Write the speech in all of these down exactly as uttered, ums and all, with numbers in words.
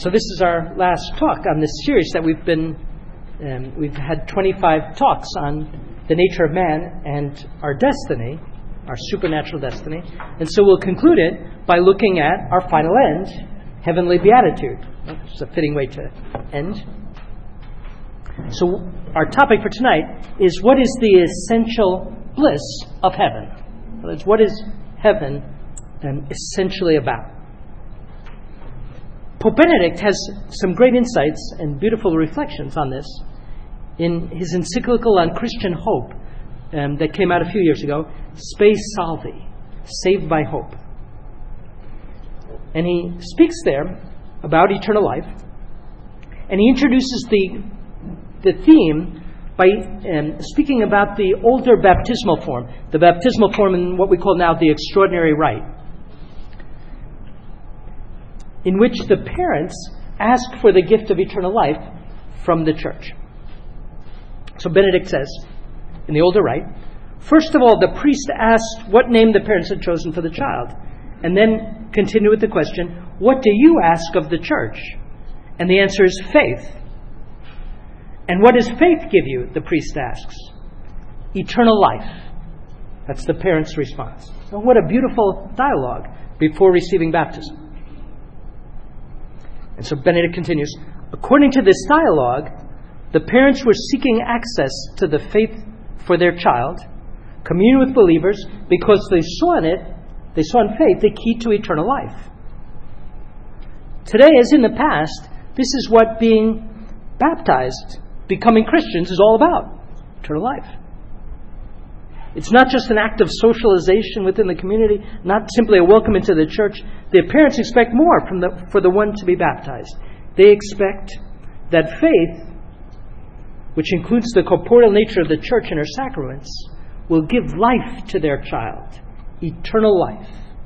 So this is our last talk on this series that we've been, um, we've had twenty-five talks on the nature of man and our destiny, our supernatural destiny. And so we'll conclude it by looking at our final end, heavenly beatitude. It's a fitting way to end. So our topic for tonight is, what is the essential bliss of heaven? In other words, what is heaven um, essentially about? Pope Benedict has some great insights and beautiful reflections on this in his encyclical on Christian hope um, that came out a few years ago, Spe Salvi, Saved by Hope. And he speaks there about eternal life, and he introduces the the theme by um, speaking about the older baptismal form, the baptismal form in what we call now the extraordinary rite, in which the parents ask for the gift of eternal life from the church. So Benedict says, in the older rite, first of all, the priest asked what name the parents had chosen for the child, and then continue with the question, what do you ask of the church? And the answer is faith. And what does faith give you, the priest asks? Eternal life. That's the parents' response. Well, what a beautiful dialogue before receiving baptism. And so Benedict continues, according to this dialogue, the parents were seeking access to the faith for their child, communion with believers, because they saw in it, they saw in faith the key to eternal life. Today, as in the past, this is what being baptized, becoming Christians, is all about. Eternal life. It's not just an act of socialization within the community, not simply a welcome into the church. The parents expect more from the for the one to be baptized. They expect that faith, which includes the corporeal nature of the church and her sacraments, will give life to their child, eternal life.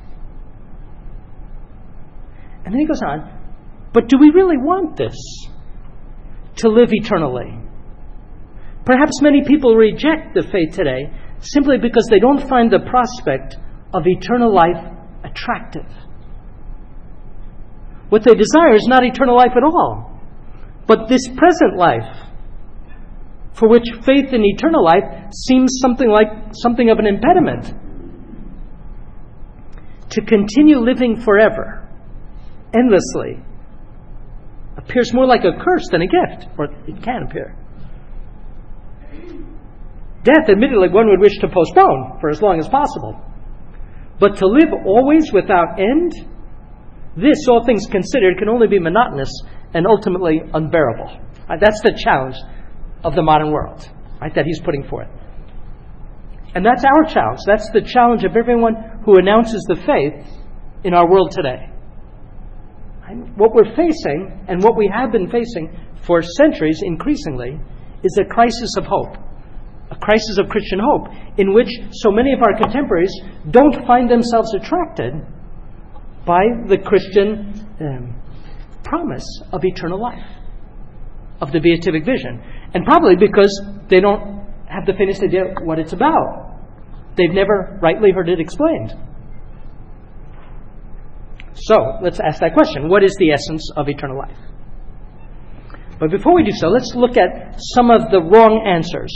And then he goes on, but do we really want this? To live eternally? Perhaps many people reject the faith today simply because they don't find the prospect of eternal life attractive. What they desire is not eternal life at all, but this present life, for which faith in eternal life seems something like something of an impediment. To continue living forever, endlessly, appears more like a curse than a gift, or it can appear. Death, admittedly, one would wish to postpone for as long as possible. But to live always without end, this, all things considered, can only be monotonous and ultimately unbearable. Right? That's the challenge of the modern world, right, that he's putting forth. And that's our challenge. That's the challenge of everyone who announces the faith in our world today. And what we're facing, and what we have been facing for centuries increasingly, is a crisis of hope. A crisis of Christian hope, in which so many of our contemporaries don't find themselves attracted by the Christian um, promise of eternal life, of the beatific vision. And probably because they don't have the faintest idea what it's about. They've never rightly heard it explained. So, let's ask that question. What is the essence of eternal life? But before we do so, let's look at some of the wrong answers.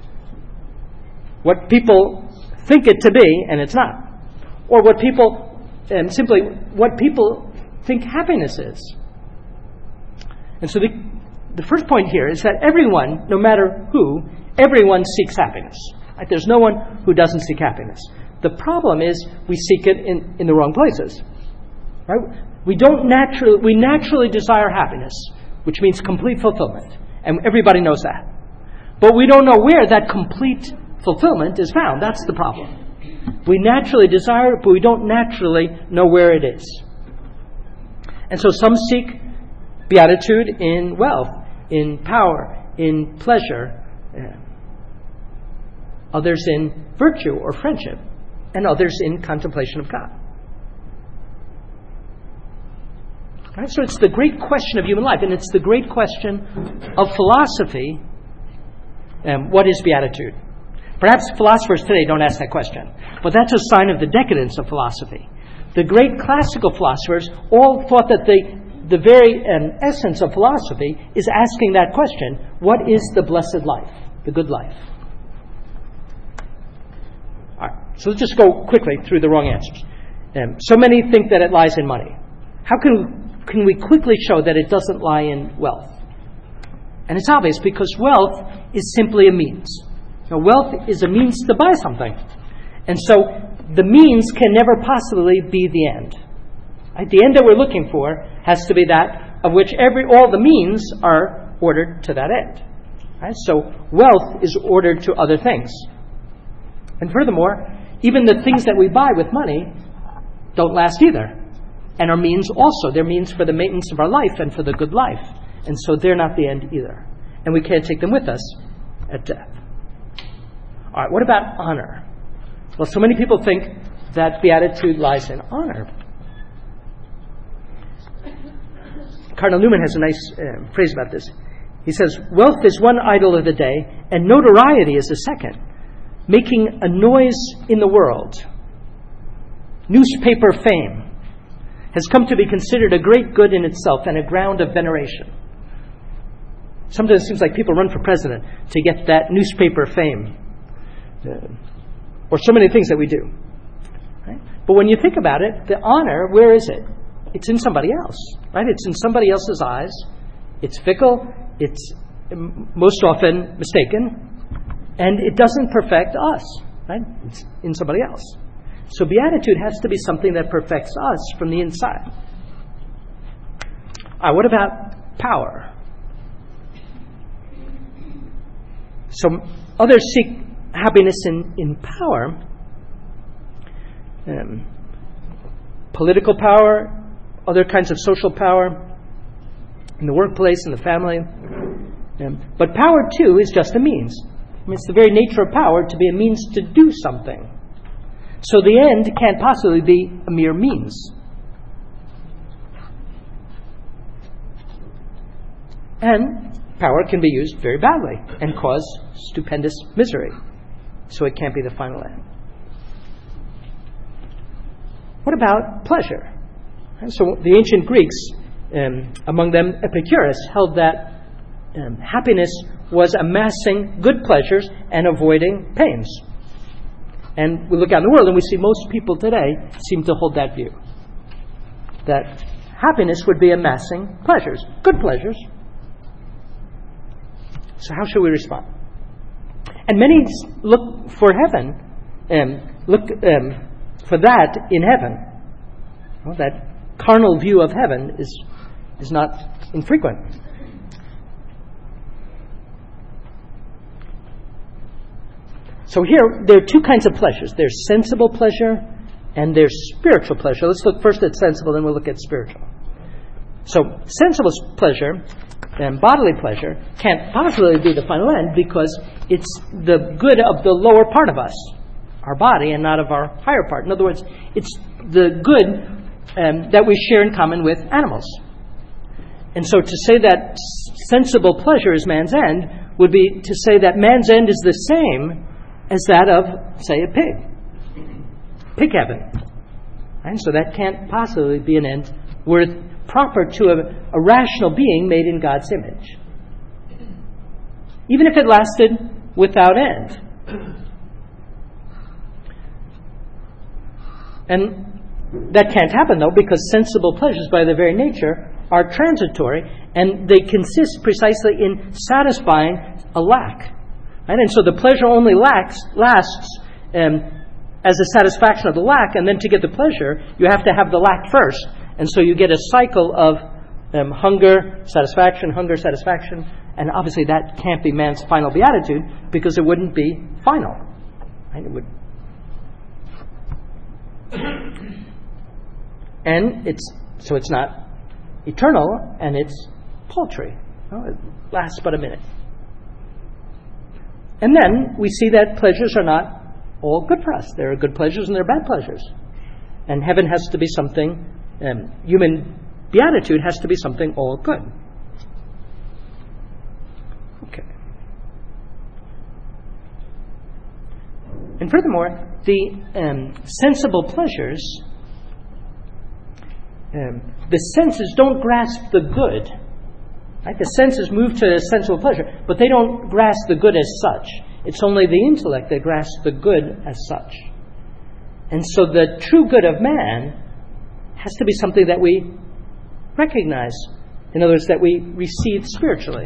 What people think it to be, and it's not. Or what people, um, simply, what people think happiness is. And so the, the first point here is that everyone, no matter who, everyone seeks happiness. Right? There's no one who doesn't seek happiness. The problem is we seek it in, in the wrong places. Right? We don't naturally, we naturally desire happiness, which means complete fulfillment. And everybody knows that. But we don't know where that complete fulfillment is found. That's the problem. We naturally desire it, but we don't naturally know where it is. And so some seek beatitude in wealth, in power, in pleasure. Uh, others in virtue or friendship, and others in contemplation of God. Right? So it's the great question of human life, and it's the great question of philosophy. Um, what is beatitude? Perhaps philosophers today don't ask that question, but that's a sign of the decadence of philosophy. The great classical philosophers all thought that the the very um, essence of philosophy is asking that question: what is the blessed life, the good life? All right, so let's just go quickly through the wrong answers. Um, so many think that it lies in money. How can, can we quickly show that it doesn't lie in wealth? And it's obvious, because wealth is simply a means. Now, wealth is a means to buy something. And so the means can never possibly be the end. Right? The end that we're looking for has to be that of which every all the means are ordered to that end. Right? So wealth is ordered to other things. And furthermore, even the things that we buy with money don't last either, and are means also. They're means for the maintenance of our life and for the good life. And so they're not the end either. And we can't take them with us at death. All right, what about honor? Well, so many people think that beatitude lies in honor. Cardinal Newman has a nice uh, phrase about this. He says, wealth is one idol of the day, and notoriety is the second, making a noise in the world. Newspaper fame has come to be considered a great good in itself and a ground of veneration. Sometimes it seems like people run for president to get that newspaper fame, uh, or so many things that we do. Right? But when you think about it, the honor, where is it? It's in somebody else, right? It's in somebody else's eyes. It's fickle. It's most often mistaken, and it doesn't perfect us, right? It's in somebody else. So beatitude has to be something that perfects us from the inside. All right, what about power? So others seek happiness in, in power, um, political power, other kinds of social power, in the workplace, in the family. Um, but power, too, is just a means. I mean, it's the very nature of power to be a means to do something. So the end can't possibly be a mere means. And power can be used very badly and cause stupendous misery. So it can't be the final end. What about pleasure? And so the ancient Greeks, um, among them Epicurus, held that um, happiness was amassing good pleasures and avoiding pains. And we look out in the world and we see most people today seem to hold that view. That happiness would be amassing pleasures, good pleasures. So how should we respond? And many look for heaven, um, look um, for that in heaven. Well, that carnal view of heaven is is not infrequent. So here, there are two kinds of pleasures. There's sensible pleasure and there's spiritual pleasure. Let's look first at sensible, then we'll look at spiritual. So sensible pleasure and bodily pleasure can't possibly be the final end because it's the good of the lower part of us, our body, and not of our higher part. In other words, it's the good um, that we share in common with animals. And so to say that sensible pleasure is man's end would be to say that man's end is the same as that of, say, a pig. Pig heaven. And so that can't possibly be an end worth proper to a, a rational being made in God's image. Even if it lasted without end. And that can't happen, though, because sensible pleasures by their very nature are transitory, and they consist precisely in satisfying a lack. Right? And so the pleasure only lacks, lasts um, as a satisfaction of the lack, and then to get the pleasure, you have to have the lack first. And so you get a cycle of um, hunger, satisfaction, hunger, satisfaction, and obviously that can't be man's final beatitude because it wouldn't be final. Right? It would. And it's so it's not eternal, and it's paltry. Well, it lasts but a minute. And then we see that pleasures are not all good for us. There are good pleasures and there are bad pleasures. And heaven has to be something, um, human beatitude has to be something all good. Okay. And furthermore, the um, sensible pleasures um, the senses don't grasp the good. Right? The senses move to sensual pleasure, but they don't grasp the good as such. It's only the intellect that grasps the good as such. And so the true good of man has to be something that we recognize. In other words, that we receive spiritually.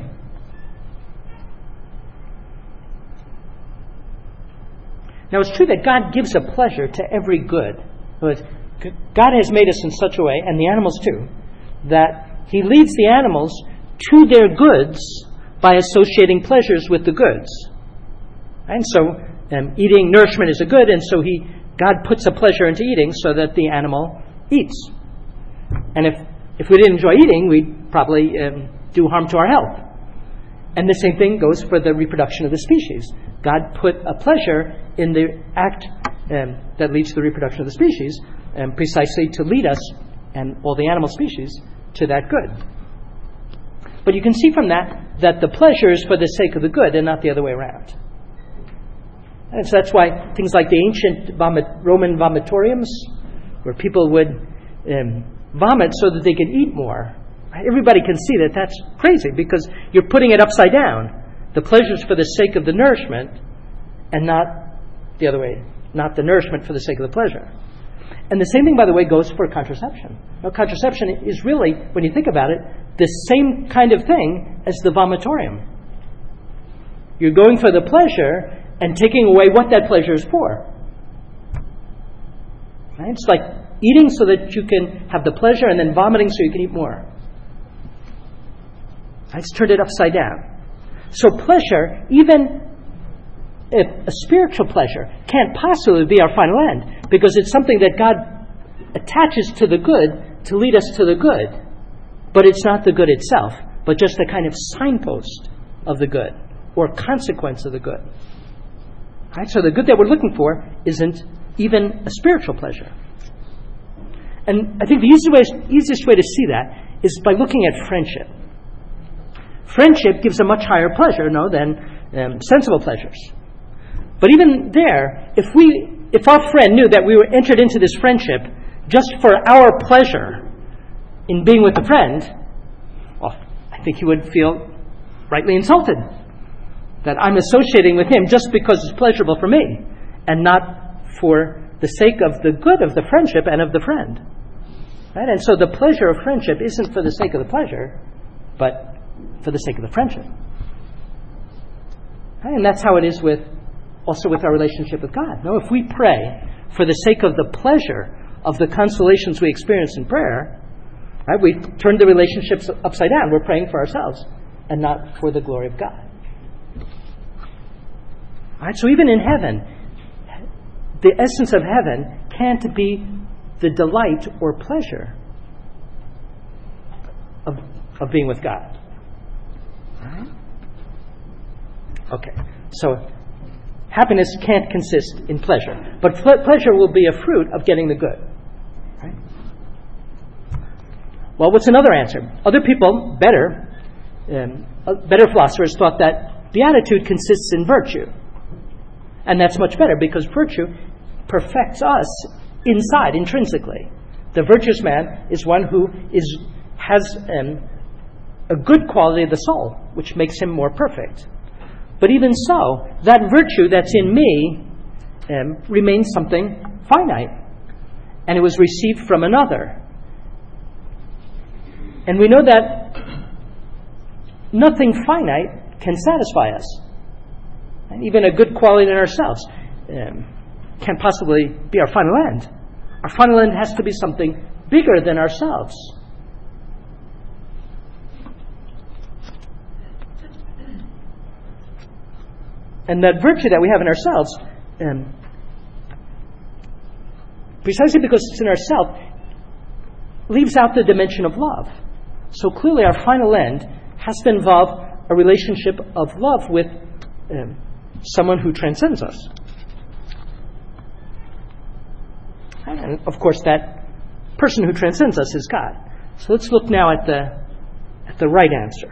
Now, it's true that God gives a pleasure to every good. In other words, God has made us in such a way, and the animals too, that He leads the animals to their goods by associating pleasures with the goods. And so, um, eating nourishment is a good, and so He, God puts a pleasure into eating so that the animal eats. And if, if we didn't enjoy eating, we'd probably um, do harm to our health. And the same thing goes for the reproduction of the species. God put a pleasure in the act um, that leads to the reproduction of the species, um, precisely to lead us and all the animal species to that good. But you can see from that that the pleasure is for the sake of the good and not the other way around. And so that's why things like the ancient vomit, Roman vomitoriums, where people would um, vomit so that they could eat more. Everybody can see that that's crazy because you're putting it upside down. The pleasure is for the sake of the nourishment and not the other way, not the nourishment for the sake of the pleasure. And the same thing, by the way, goes for contraception. Now, contraception is really, when you think about it, the same kind of thing as the vomitorium. You're going for the pleasure and taking away what that pleasure is for. Right? It's like eating so that you can have the pleasure and then vomiting so you can eat more. Right? It's turned it upside down. So pleasure, even if a spiritual pleasure, can't possibly be our final end because it's something that God attaches to the good to lead us to the good. But it's not the good itself, but just a kind of signpost of the good or consequence of the good. Right? So the good that we're looking for isn't even a spiritual pleasure. And I think the easiest way, easiest way to see that is by looking at friendship. Friendship gives a much higher pleasure, no, than um, sensible pleasures. But even there, if we, if our friend knew that we were entered into this friendship just for our pleasure in being with a friend, well, I think he would feel rightly insulted that I'm associating with him just because it's pleasurable for me and not for the sake of the good of the friendship and of the friend. Right? And so the pleasure of friendship isn't for the sake of the pleasure, but for the sake of the friendship. Right? And that's how it is with also with our relationship with God. No, if we pray for the sake of the pleasure of the consolations we experience in prayer, right, we turn the relationships upside down. We're praying for ourselves and not for the glory of God. All right, so even in heaven, the essence of heaven can't be the delight or pleasure of, of being with God. All right? Okay, so happiness can't consist in pleasure, but ple- pleasure will be a fruit of getting the good. Right? Well, what's another answer? Other people, better, um, better philosophers thought that beatitude consists in virtue. And that's much better because virtue perfects us inside, intrinsically. The virtuous man is one who is has um, a good quality of the soul, which makes him more perfect. But even so, that virtue that's in me um, remains something finite. And it was received from another. And we know that nothing finite can satisfy us. And even a good quality in ourselves um, can't possibly be our final end. Our final end has to be something bigger than ourselves. And that virtue that we have in ourselves, um, precisely because it's in ourselves, leaves out the dimension of love. So clearly our final end has to involve a relationship of love with um, someone who transcends us. And of course that person who transcends us is God. So let's look now at the at the right answer.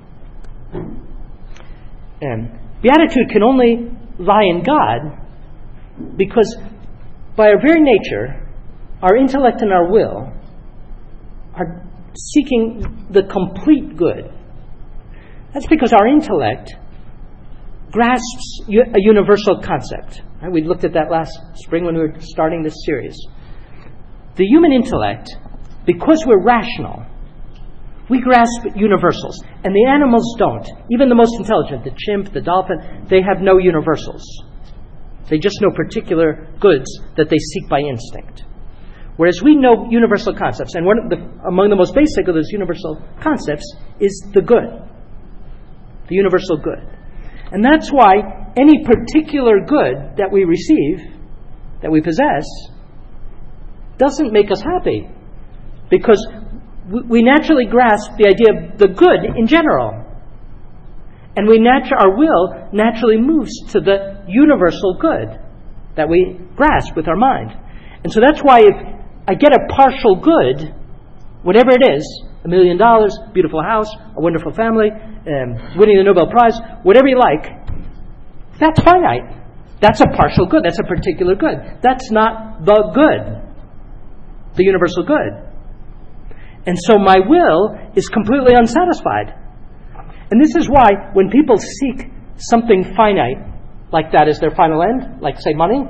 And beatitude can only lie in God because by our very nature, our intellect and our will are seeking the complete good. That's because our intellect grasps a universal concept. Right? We looked at that last spring when we were starting this series. The human intellect, because we're rational, we grasp universals, and the animals don't. Even the most intelligent, the chimp, the dolphin, they have no universals. They just know particular goods that they seek by instinct. Whereas we know universal concepts, and one of the, among the most basic of those universal concepts is the good, the universal good. And that's why any particular good that we receive, that we possess, doesn't make us happy, because we naturally grasp the idea of the good in general. And we natu- our will naturally moves to the universal good that we grasp with our mind. And so that's why if I get a partial good, whatever it is, a million dollars, beautiful house, a wonderful family, um, winning the Nobel Prize, whatever you like, that's finite. That's a partial good. That's a particular good. That's not the good, the universal good. And so my will is completely unsatisfied. And this is why when people seek something finite, like that as their final end, like, say, money,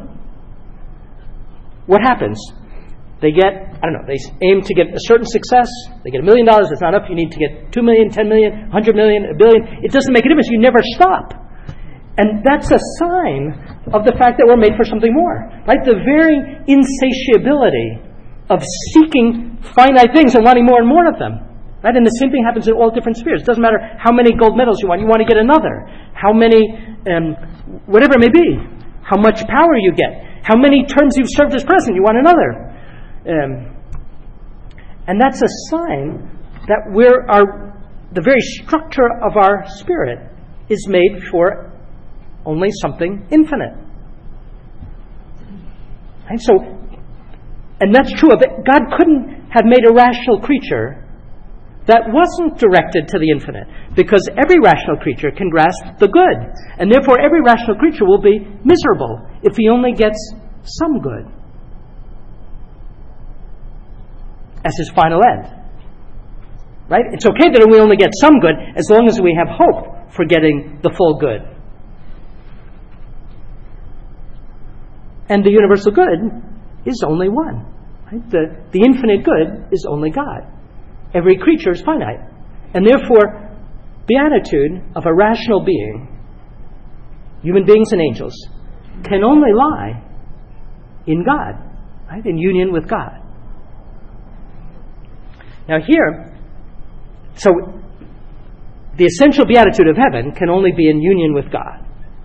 what happens? They get, I don't know, they aim to get a certain success. They get a million dollars. That's not enough. You need to get two million, ten million, a hundred million, a billion. It doesn't make a difference. You never stop. And that's a sign of the fact that we're made for something more. Right? The very insatiability of seeking finite things and wanting more and more of them. Right? And the same thing happens in all different spheres. It doesn't matter how many gold medals you want. You want to get another. How many, um, whatever it may be. How much power you get. How many terms you've served as president. You want another. Um, and that's a sign that we're our, the very structure of our spirit is made for only something infinite. And so, and that's true of it. God couldn't have made a rational creature that wasn't directed to the infinite, because every rational creature can grasp the good, and therefore every rational creature will be miserable if he only gets some good as his final end. Right? It's okay that we only get some good as long as we have hope for getting the full good. And the universal good is only one. Right? The, the infinite good is only God. Every creature is finite. And therefore, beatitude of a rational being, human beings and angels, can only lie in God, right? In union with God. Now here, so the essential beatitude of heaven can only be in union with God.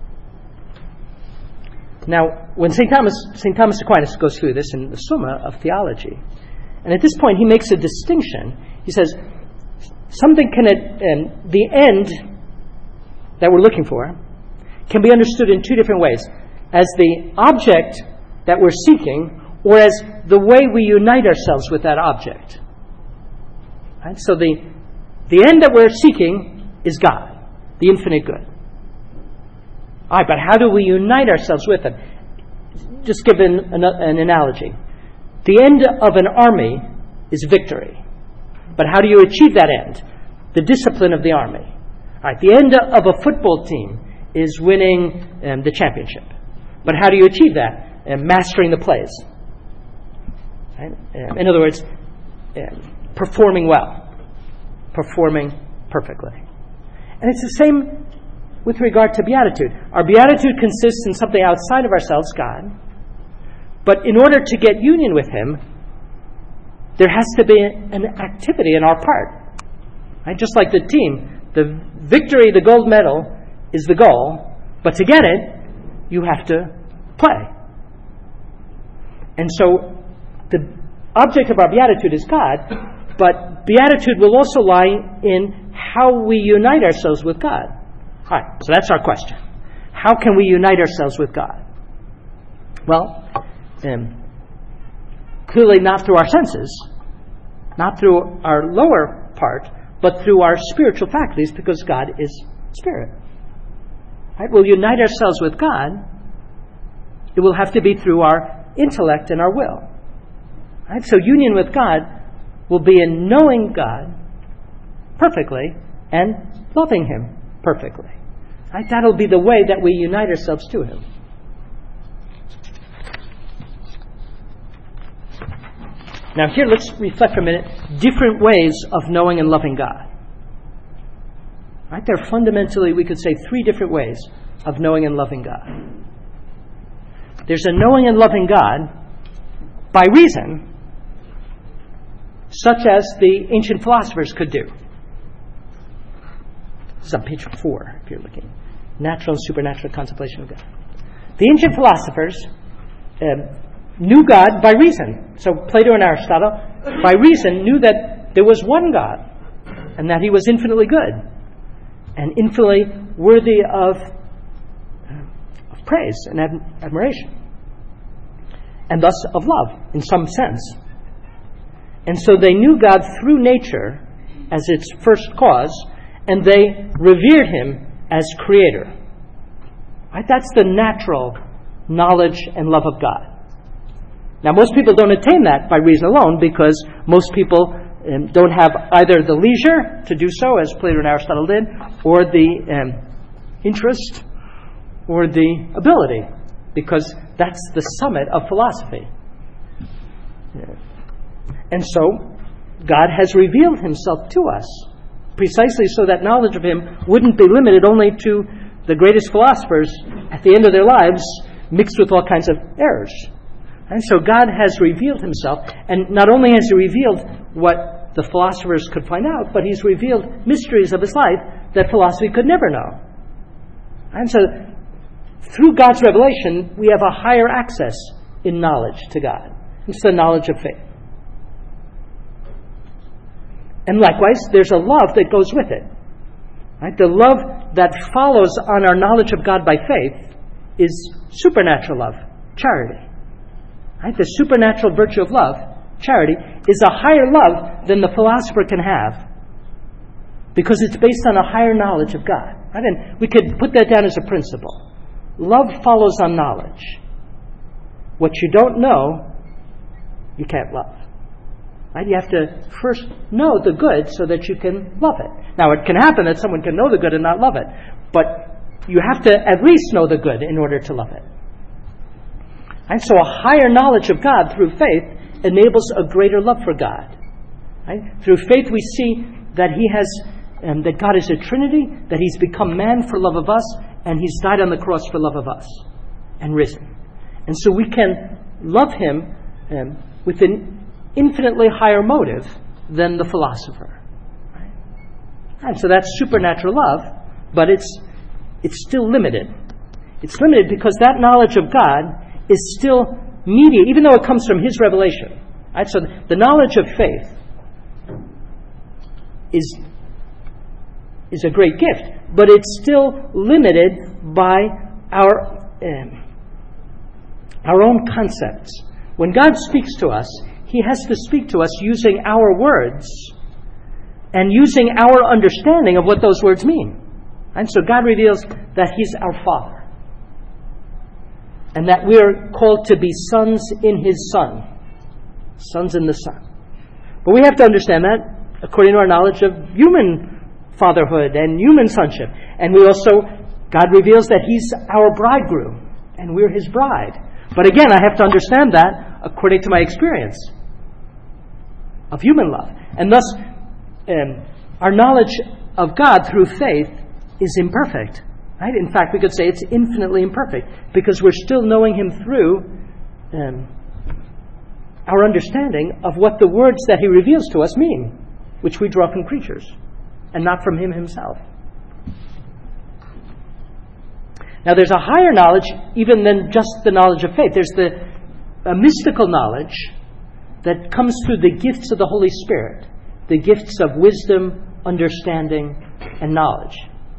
Now, when Saint Thomas, Saint Thomas Aquinas goes through this in the Summa of Theology, and at this point he makes a distinction. He says, something can, um, the end that we're looking for can be understood in two different ways. As the object that we're seeking, or as the way we unite ourselves with that object. Right? So the, the end that we're seeking is God, the infinite good. All right, but how do we unite ourselves with Him? Just give an, an, an analogy. The end of an army is victory. But how do you achieve that end? The discipline of the army. All right, the end of a football team is winning um, the championship. But how do you achieve that? Um, mastering the plays. Right? Um, in other words, um, performing well. Performing perfectly. And it's the same with regard to beatitude. Our beatitude consists in something outside of ourselves, God. But in order to get union with Him, there has to be an activity on our part. Right? Just like the team, the victory, the gold medal, is the goal. But to get it, you have to play. And so the object of our beatitude is God, but beatitude will also lie in how we unite ourselves with God. All right, so that's our question. How can we unite ourselves with God? Well, um, clearly not through our senses, not through our lower part, but through our spiritual faculties, because God is spirit. Right? We'll unite ourselves with God. It will have to be through our intellect and our will. Right? So union with God will be in knowing God perfectly and loving Him perfectly. Right? That'll be the way that we unite ourselves to Him. Now here, let's reflect for a minute different ways of knowing and loving God. Right? There are fundamentally, we could say, three different ways of knowing and loving God. There's a knowing and loving God by reason, such as the ancient philosophers could do. This is on page four, if you're looking. Natural and supernatural contemplation of God. The ancient philosophers um, knew God by reason. So Plato and Aristotle, by reason, knew that there was one God and that He was infinitely good and infinitely worthy of, uh, of praise and ad- admiration, and thus of love in some sense. And so they knew God through nature as its first cause, and they revered Him as creator. Right? That's the natural knowledge and love of God. Now, most people don't attain that by reason alone, because most people um, don't have either the leisure to do so, as Plato and Aristotle did, or the um, interest, or the ability, because that's the summit of philosophy. Yeah. And so, God has revealed Himself to us, precisely so that knowledge of Him wouldn't be limited only to the greatest philosophers at the end of their lives, mixed with all kinds of errors. And so God has revealed Himself, and not only has He revealed what the philosophers could find out, but He's revealed mysteries of His life that philosophy could never know. And so, through God's revelation, we have a higher access in knowledge to God. It's the knowledge of faith. And likewise, there's a love that goes with it. Right? The love that follows on our knowledge of God by faith is supernatural love, charity. Right? The supernatural virtue of love, charity, is a higher love than the philosopher can have, because it's based on a higher knowledge of God. Right? And we could put that down as a principle. Love follows on knowledge. What you don't know, you can't love. Right? You have to first know the good so that you can love it. Now, it can happen that someone can know the good and not love it, but you have to at least know the good in order to love it. And so a higher knowledge of God through faith enables a greater love for God. Right? Through faith we see that He has, um, that God is a Trinity, that He's become man for love of us, and He's died on the cross for love of us, and risen. And so we can love Him um, with an infinitely higher motive than the philosopher. Right? And so that's supernatural love, but it's it's still limited. It's limited because that knowledge of God is still mediated, even though it comes from His revelation. Right? So the knowledge of faith is, is a great gift, but it's still limited by our, um, our own concepts. When God speaks to us, He has to speak to us using our words and using our understanding of what those words mean. And so God reveals that He's our Father, and that we are called to be sons in His Son. Sons in the Son. But we have to understand that according to our knowledge of human fatherhood and human sonship. And we also, God reveals that He's our bridegroom, and we're His bride. But again, I have to understand that according to my experience of human love. And thus, um, our knowledge of God through faith is imperfect. Right? In fact, we could say it's infinitely imperfect, because we're still knowing Him through um, our understanding of what the words that He reveals to us mean, which we draw from creatures and not from Him Himself. Now, there's a higher knowledge even than just the knowledge of faith. There's the a mystical knowledge that comes through the gifts of the Holy Spirit, the gifts of wisdom, understanding, and knowledge.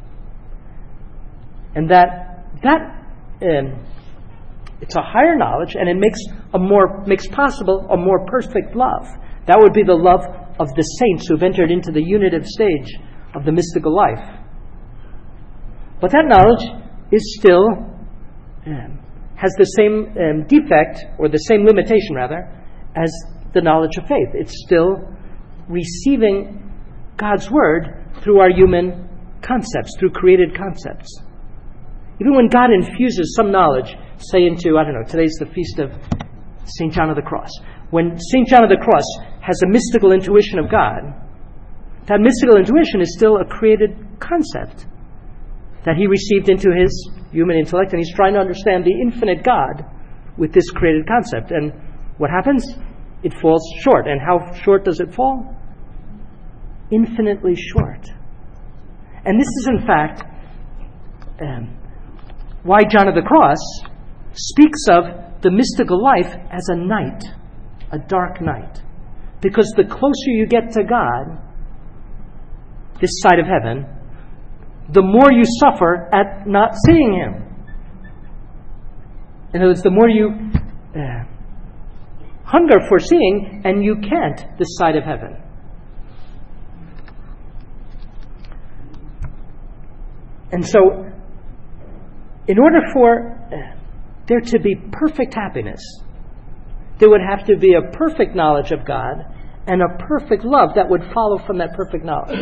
And that that um, it's a higher knowledge, and it makes a more makes possible a more perfect love. That would be the love of the saints who've entered into the unitive stage of the mystical life. But that knowledge is still um, has the same um, defect, or the same limitation rather, as the knowledge of faith. It's still receiving God's Word through our human concepts, through created concepts. Even when God infuses some knowledge, say into, I don't know, today's the feast of Saint John of the Cross. When Saint John of the Cross has a mystical intuition of God, that mystical intuition is still a created concept that he received into his human intellect, and he's trying to understand the infinite God with this created concept. And what happens? It falls short. And how short does it fall? Infinitely short. And this is, in fact, um, why John of the Cross speaks of the mystical life as a night, a dark night. Because the closer you get to God, this side of heaven, the more you suffer at not seeing Him. In other words, the more you uh, hunger for seeing, and you can't this side of heaven. And so, in order for uh, there to be perfect happiness, there would have to be a perfect knowledge of God and a perfect love that would follow from that perfect knowledge.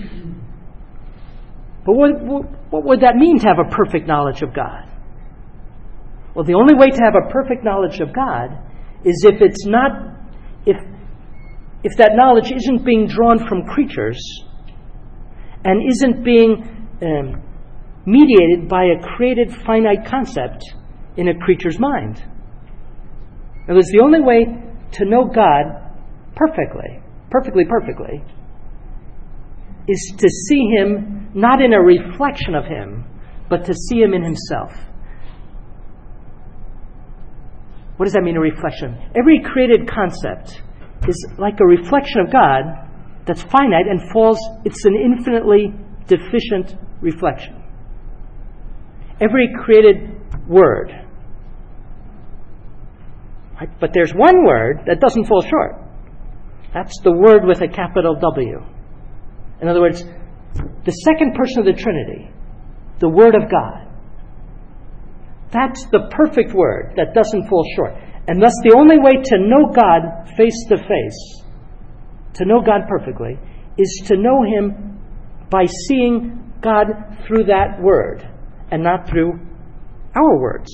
But what, what, what would that mean to have a perfect knowledge of God? Well, the only way to have a perfect knowledge of God is if it's not, if, if that knowledge isn't being drawn from creatures and isn't being um, mediated by a created finite concept in a creature's mind. In other words, the only way to know God perfectly, perfectly, perfectly, is to see Him not in a reflection of Him, but to see Him in Himself. What does that mean, a reflection? Every created concept is like a reflection of God that's finite and falls, it's an infinitely deficient reflection. Every created word. Right? But there's one word that doesn't fall short. That's the Word with a capital W. In other words, the second person of the Trinity, the Word of God. That's the perfect Word that doesn't fall short. And thus the only way to know God face to face, to know God perfectly, is to know Him by seeing God through that Word and not through our words.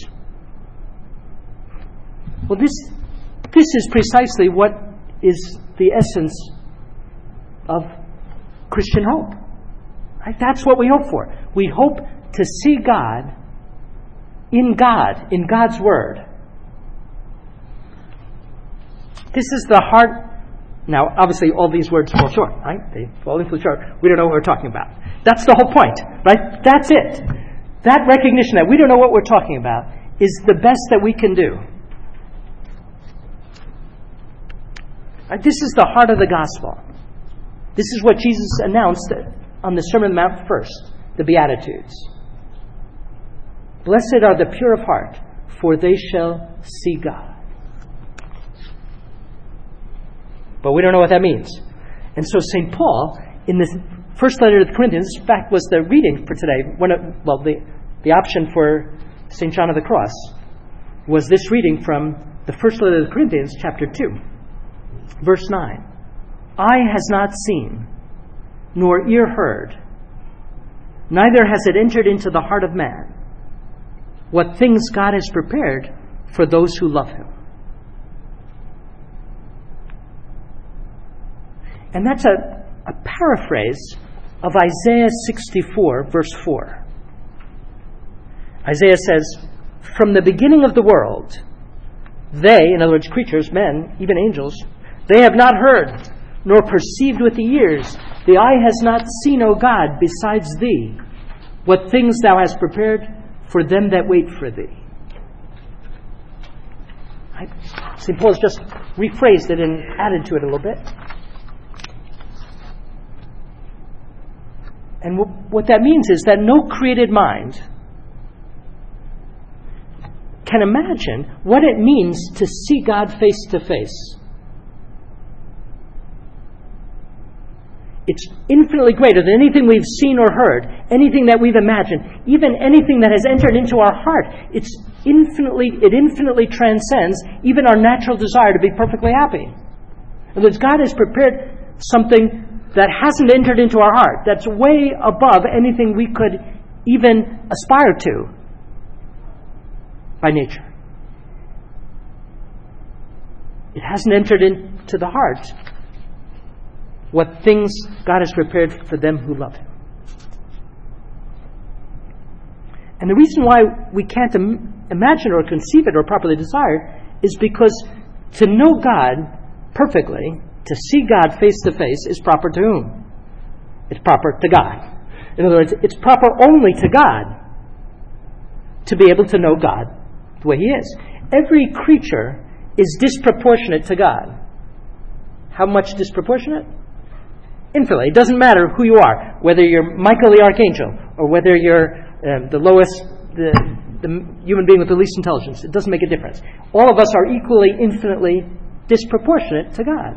Well, this, this is precisely what is the essence of Christian hope. Right? That's what we hope for. We hope to see God in God, in God's Word. This is the heart. Now, obviously, all these words fall short, right? They fall into the short. We don't know what we're talking about. That's the whole point, right? That's it. That recognition that we don't know what we're talking about is the best that we can do. Right? This is the heart of the gospel. This is what Jesus announced on the Sermon on the Mount first, the Beatitudes. Blessed are the pure of heart, for they shall see God. But we don't know what that means. And so Saint Paul, in the first letter to the Corinthians, in fact, was the reading for today. One of, well, the, the option for Saint John of the Cross was this reading from the first letter to the Corinthians, chapter two, verse nine. Eye has not seen, nor ear heard, neither has it entered into the heart of man, what things God has prepared for those who love Him. And that's a, a paraphrase of Isaiah sixty-four, verse four. Isaiah says, from the beginning of the world, they, in other words, creatures, men, even angels, they have not heard, nor perceived with the ears. The eye has not seen, O God, besides Thee, what things Thou hast prepared for them that wait for Thee. Saint Paul's just rephrased it and added to it a little bit. And what that means is that no created mind can imagine what it means to see God face to face. It's infinitely greater than anything we've seen or heard, anything that we've imagined, even anything that has entered into our heart. It's infinitely, it infinitely transcends even our natural desire to be perfectly happy. In other words, God has prepared something that hasn't entered into our heart, that's way above anything we could even aspire to by nature. It hasn't entered into the heart what things God has prepared for them who love Him. And the reason why we can't im- imagine or conceive it or properly desire is because to know God perfectly, to see God face to face, is proper to whom? It's proper to God. In other words, it's proper only to God to be able to know God the way He is. Every creature is disproportionate to God. How much disproportionate? Infinitely. It doesn't matter who you are, whether you're Michael the Archangel or whether you're um, the lowest, the, the human being with the least intelligence. It doesn't make a difference. All of us are equally, infinitely disproportionate to God.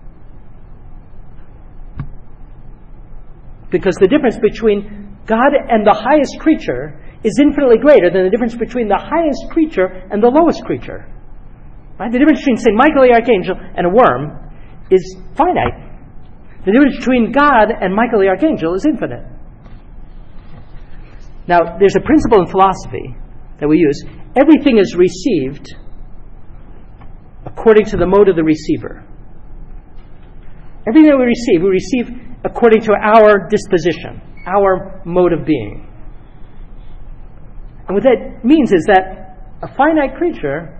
Because the difference between God and the highest creature is infinitely greater than the difference between the highest creature and the lowest creature. Right? The difference between Saint Michael the Archangel and a worm is finite. The difference between God and Michael the Archangel is infinite. Now, there's a principle in philosophy that we use. Everything is received according to the mode of the receiver. Everything that we receive, we receive according to our disposition, our mode of being. And what that means is that a finite creature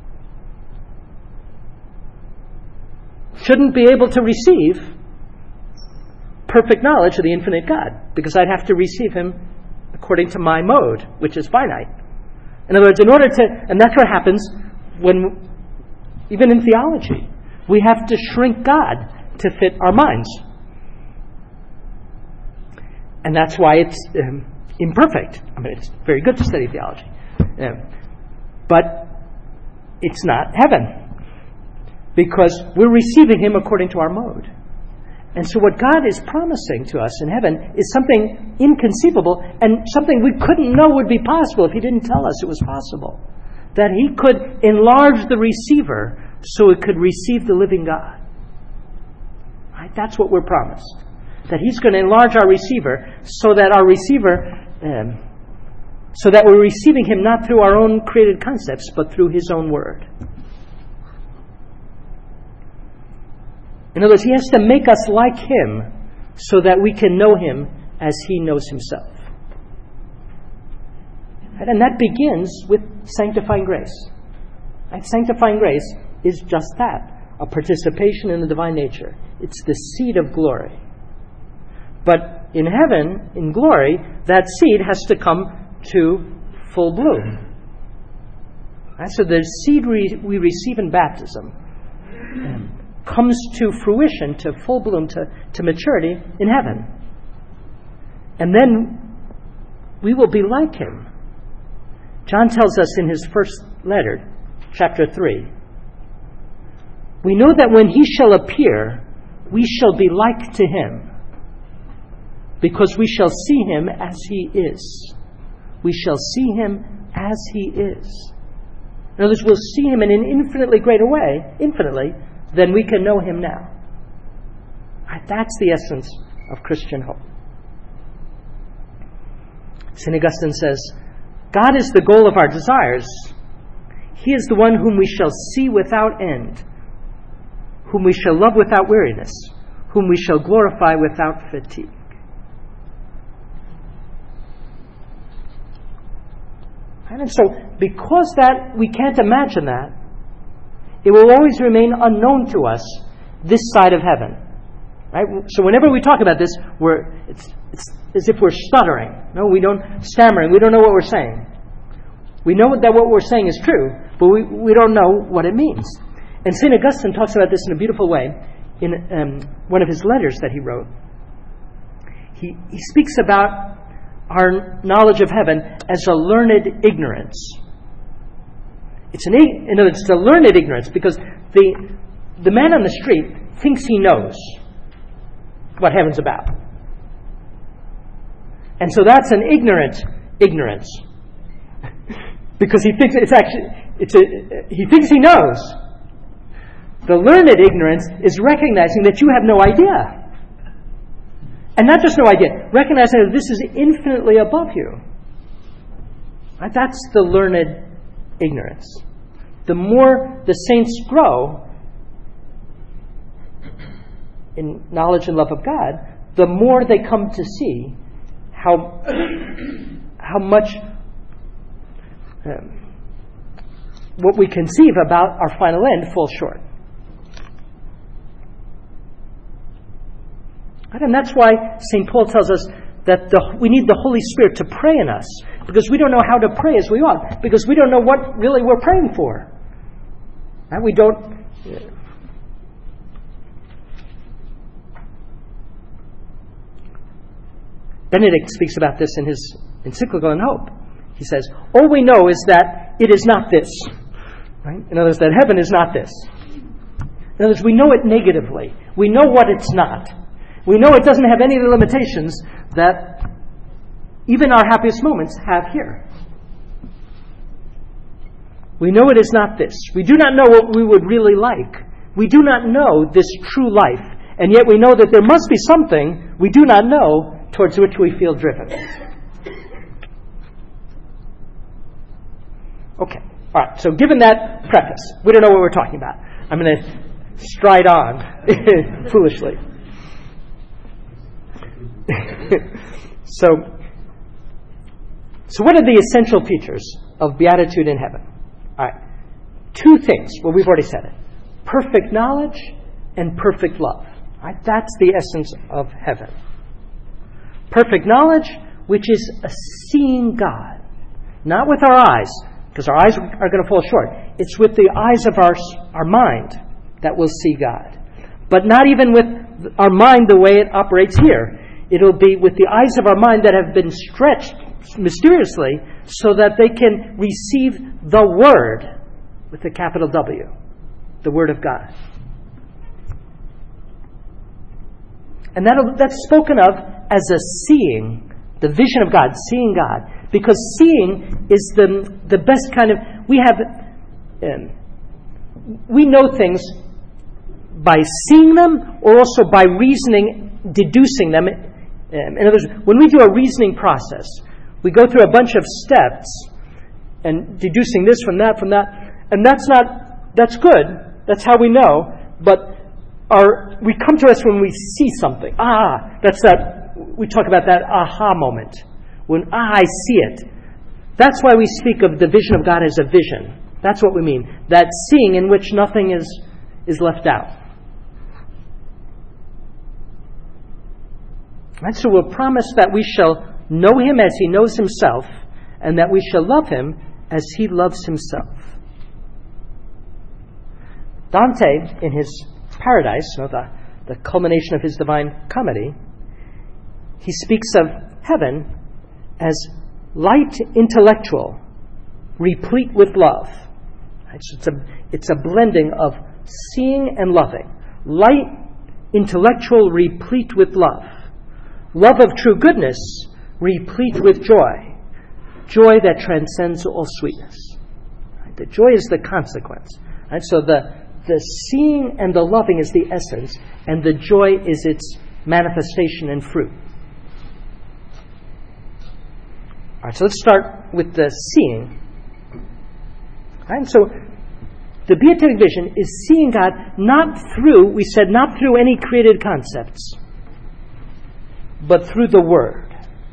shouldn't be able to receive perfect knowledge of the infinite God, because I'd have to receive Him according to my mode, which is finite. In other words, in order to, and that's what happens when, even in theology, we have to shrink God to fit our minds. And that's why it's um, imperfect. I mean, it's very good to study theology. Um, but it's not heaven, because we're receiving Him according to our mode. And so what God is promising to us in heaven is something inconceivable and something we couldn't know would be possible if He didn't tell us it was possible. That He could enlarge the receiver so it could receive the living God. Right? That's what we're promised. That He's going to enlarge our receiver so that our receiver, um, so that we're receiving Him not through our own created concepts, but through His own Word. In other words, He has to make us like Him so that we can know Him as He knows Himself. Right? And that begins with sanctifying grace. Right? Sanctifying grace is just that, a participation in the divine nature. It's the seed of glory. But in heaven, in glory, that seed has to come to full bloom. Right? So the seed we, we receive in baptism comes to fruition, to full bloom, to, to maturity in heaven. And then we will be like Him. John tells us in his first letter, chapter three, we know that when He shall appear, we shall be like to Him, because we shall see Him as He is. We shall see Him as He is. In other words, we'll see Him in an infinitely greater way, infinitely, than we can know Him now. Right? That's the essence of Christian hope. Saint Augustine says, God is the goal of our desires. He is the one whom we shall see without end, whom we shall love without weariness, whom we shall glorify without fatigue. And so, because that we can't imagine that, it will always remain unknown to us this side of heaven. Right? So whenever we talk about this, we're it's, it's as if we're stuttering. No, we don't stammering. We don't know what we're saying. We know that what we're saying is true, but we, we don't know what it means. And Saint Augustine talks about this in a beautiful way in um, one of his letters that he wrote. He he speaks about our knowledge of heaven as a learned ignorance. It's an, in other words, it's a learned ignorance, because the the man on the street thinks he knows what heaven's about. And so that's an ignorant ignorance. Because he thinks it's actually it's a he thinks he knows. The learned ignorance is recognizing that you have no idea. And not just no idea, recognizing that this is infinitely above you. Right? That's the learned ignorance. The more the saints grow in knowledge and love of God, the more they come to see how, how much um, what we conceive about our final end falls short. And that's why Saint Paul tells us that the, we need the Holy Spirit to pray in us, because we don't know how to pray as we ought, because we don't know what really we're praying for. And we don't... Benedict speaks about this in his encyclical On Hope. He says, all we know is that it is not this. Right? In other words, that heaven is not this. In other words, we know it negatively. We know what it's not. We know it doesn't have any of the limitations that even our happiest moments have here. We know it is not this. We do not know what we would really like. We do not know this true life. And yet we know that there must be something we do not know towards which we feel driven. Okay. All right. So given that preface, we don't know what we're talking about. I'm going to stride on foolishly. so, so what are the essential features of beatitude in heaven? All right, two things. Well, we've already said it: perfect knowledge and perfect love. All right, that's the essence of heaven. Perfect knowledge, which is a seeing God, not with our eyes, because our eyes are going to fall short. It's with the eyes of our our mind that we'll see God, but not even with our mind the way it operates here. It'll be with the eyes of our mind that have been stretched mysteriously so that they can receive the Word with a capital W, the Word of God. And that that's spoken of as a seeing, the vision of God, seeing God. Because seeing is the, the best kind of... We have... Um, we know things by seeing them or also by reasoning, deducing them. Um, in other words, when we do a reasoning process, we go through a bunch of steps and deducing this from that, from that, and that's not, that's good. That's how we know. But our, we come to us when we see something. Ah, that's that, we talk about that aha moment. When, ah, I see it. That's why we speak of the vision of God as a vision. That's what we mean. That seeing in which nothing is, is left out. Right, so we'll promise that we shall know Him as He knows Himself, and that we shall love Him as He loves Himself. Dante, in his Paradise, you know, the, the culmination of his Divine Comedy, he speaks of heaven as light intellectual, replete with love. Right, so it's a, it's a blending of seeing and loving. Light intellectual, replete with love. Love of true goodness, replete with joy. Joy that transcends all sweetness. Right? The joy is the consequence. Right? So the, the seeing and the loving is the essence, and the joy is its manifestation and fruit. All right, so let's start with the seeing. Right? And so the beatific vision is seeing God not through, we said, not through any created concepts, but through the Word.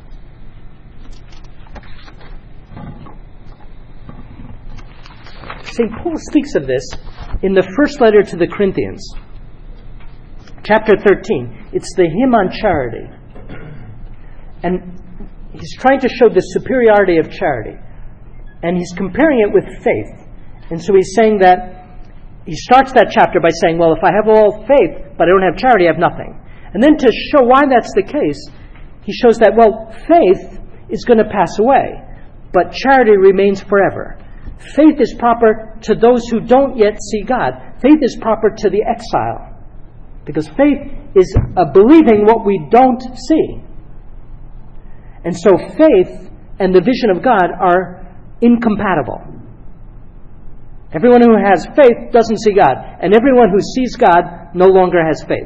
Saint Paul speaks of this in the first letter to the Corinthians, chapter thirteen. It's the hymn on charity. And he's trying to show the superiority of charity. And he's comparing it with faith. And so he's saying that, he starts that chapter by saying, well, if I have all faith, but I don't have charity, I have nothing. And then to show why that's the case, he shows that, well, faith is going to pass away, but charity remains forever. Faith is proper to those who don't yet see God. Faith is proper to the exile, because faith is a believing what we don't see. And so faith and the vision of God are incompatible. Everyone who has faith doesn't see God. And everyone who sees God no longer has faith.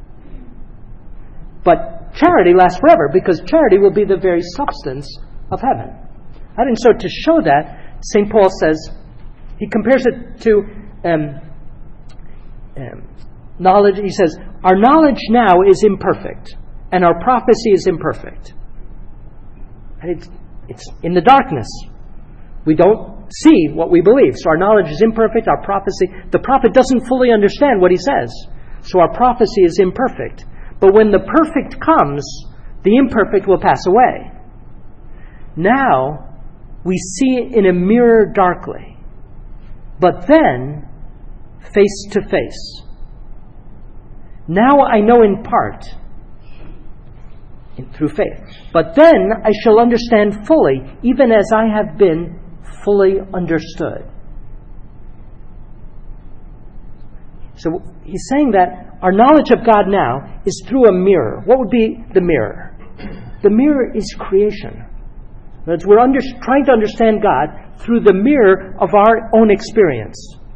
But charity lasts forever, because charity will be the very substance of heaven. And so to show that, Saint Paul says, he compares it to um, um, knowledge. He says, our knowledge now is imperfect, and our prophecy is imperfect. And it's, it's in the darkness. We don't see what we believe. So our knowledge is imperfect, our prophecy. The prophet doesn't fully understand what he says. So our prophecy is imperfect. But when the perfect comes, the imperfect will pass away. Now, we see in a mirror darkly, but then face to face. Now I know in part, in, through faith. But then I shall understand fully, even as I have been fully understood. So he's saying that our knowledge of God now is through a mirror. What would be the mirror? The mirror is creation. We're under, trying to understand God through the mirror of our own experience.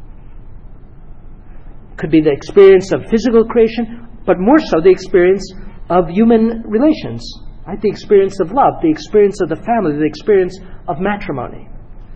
It could be the experience of physical creation, but more so the experience of human relations. Right? The experience of love, the experience of the family, the experience of matrimony,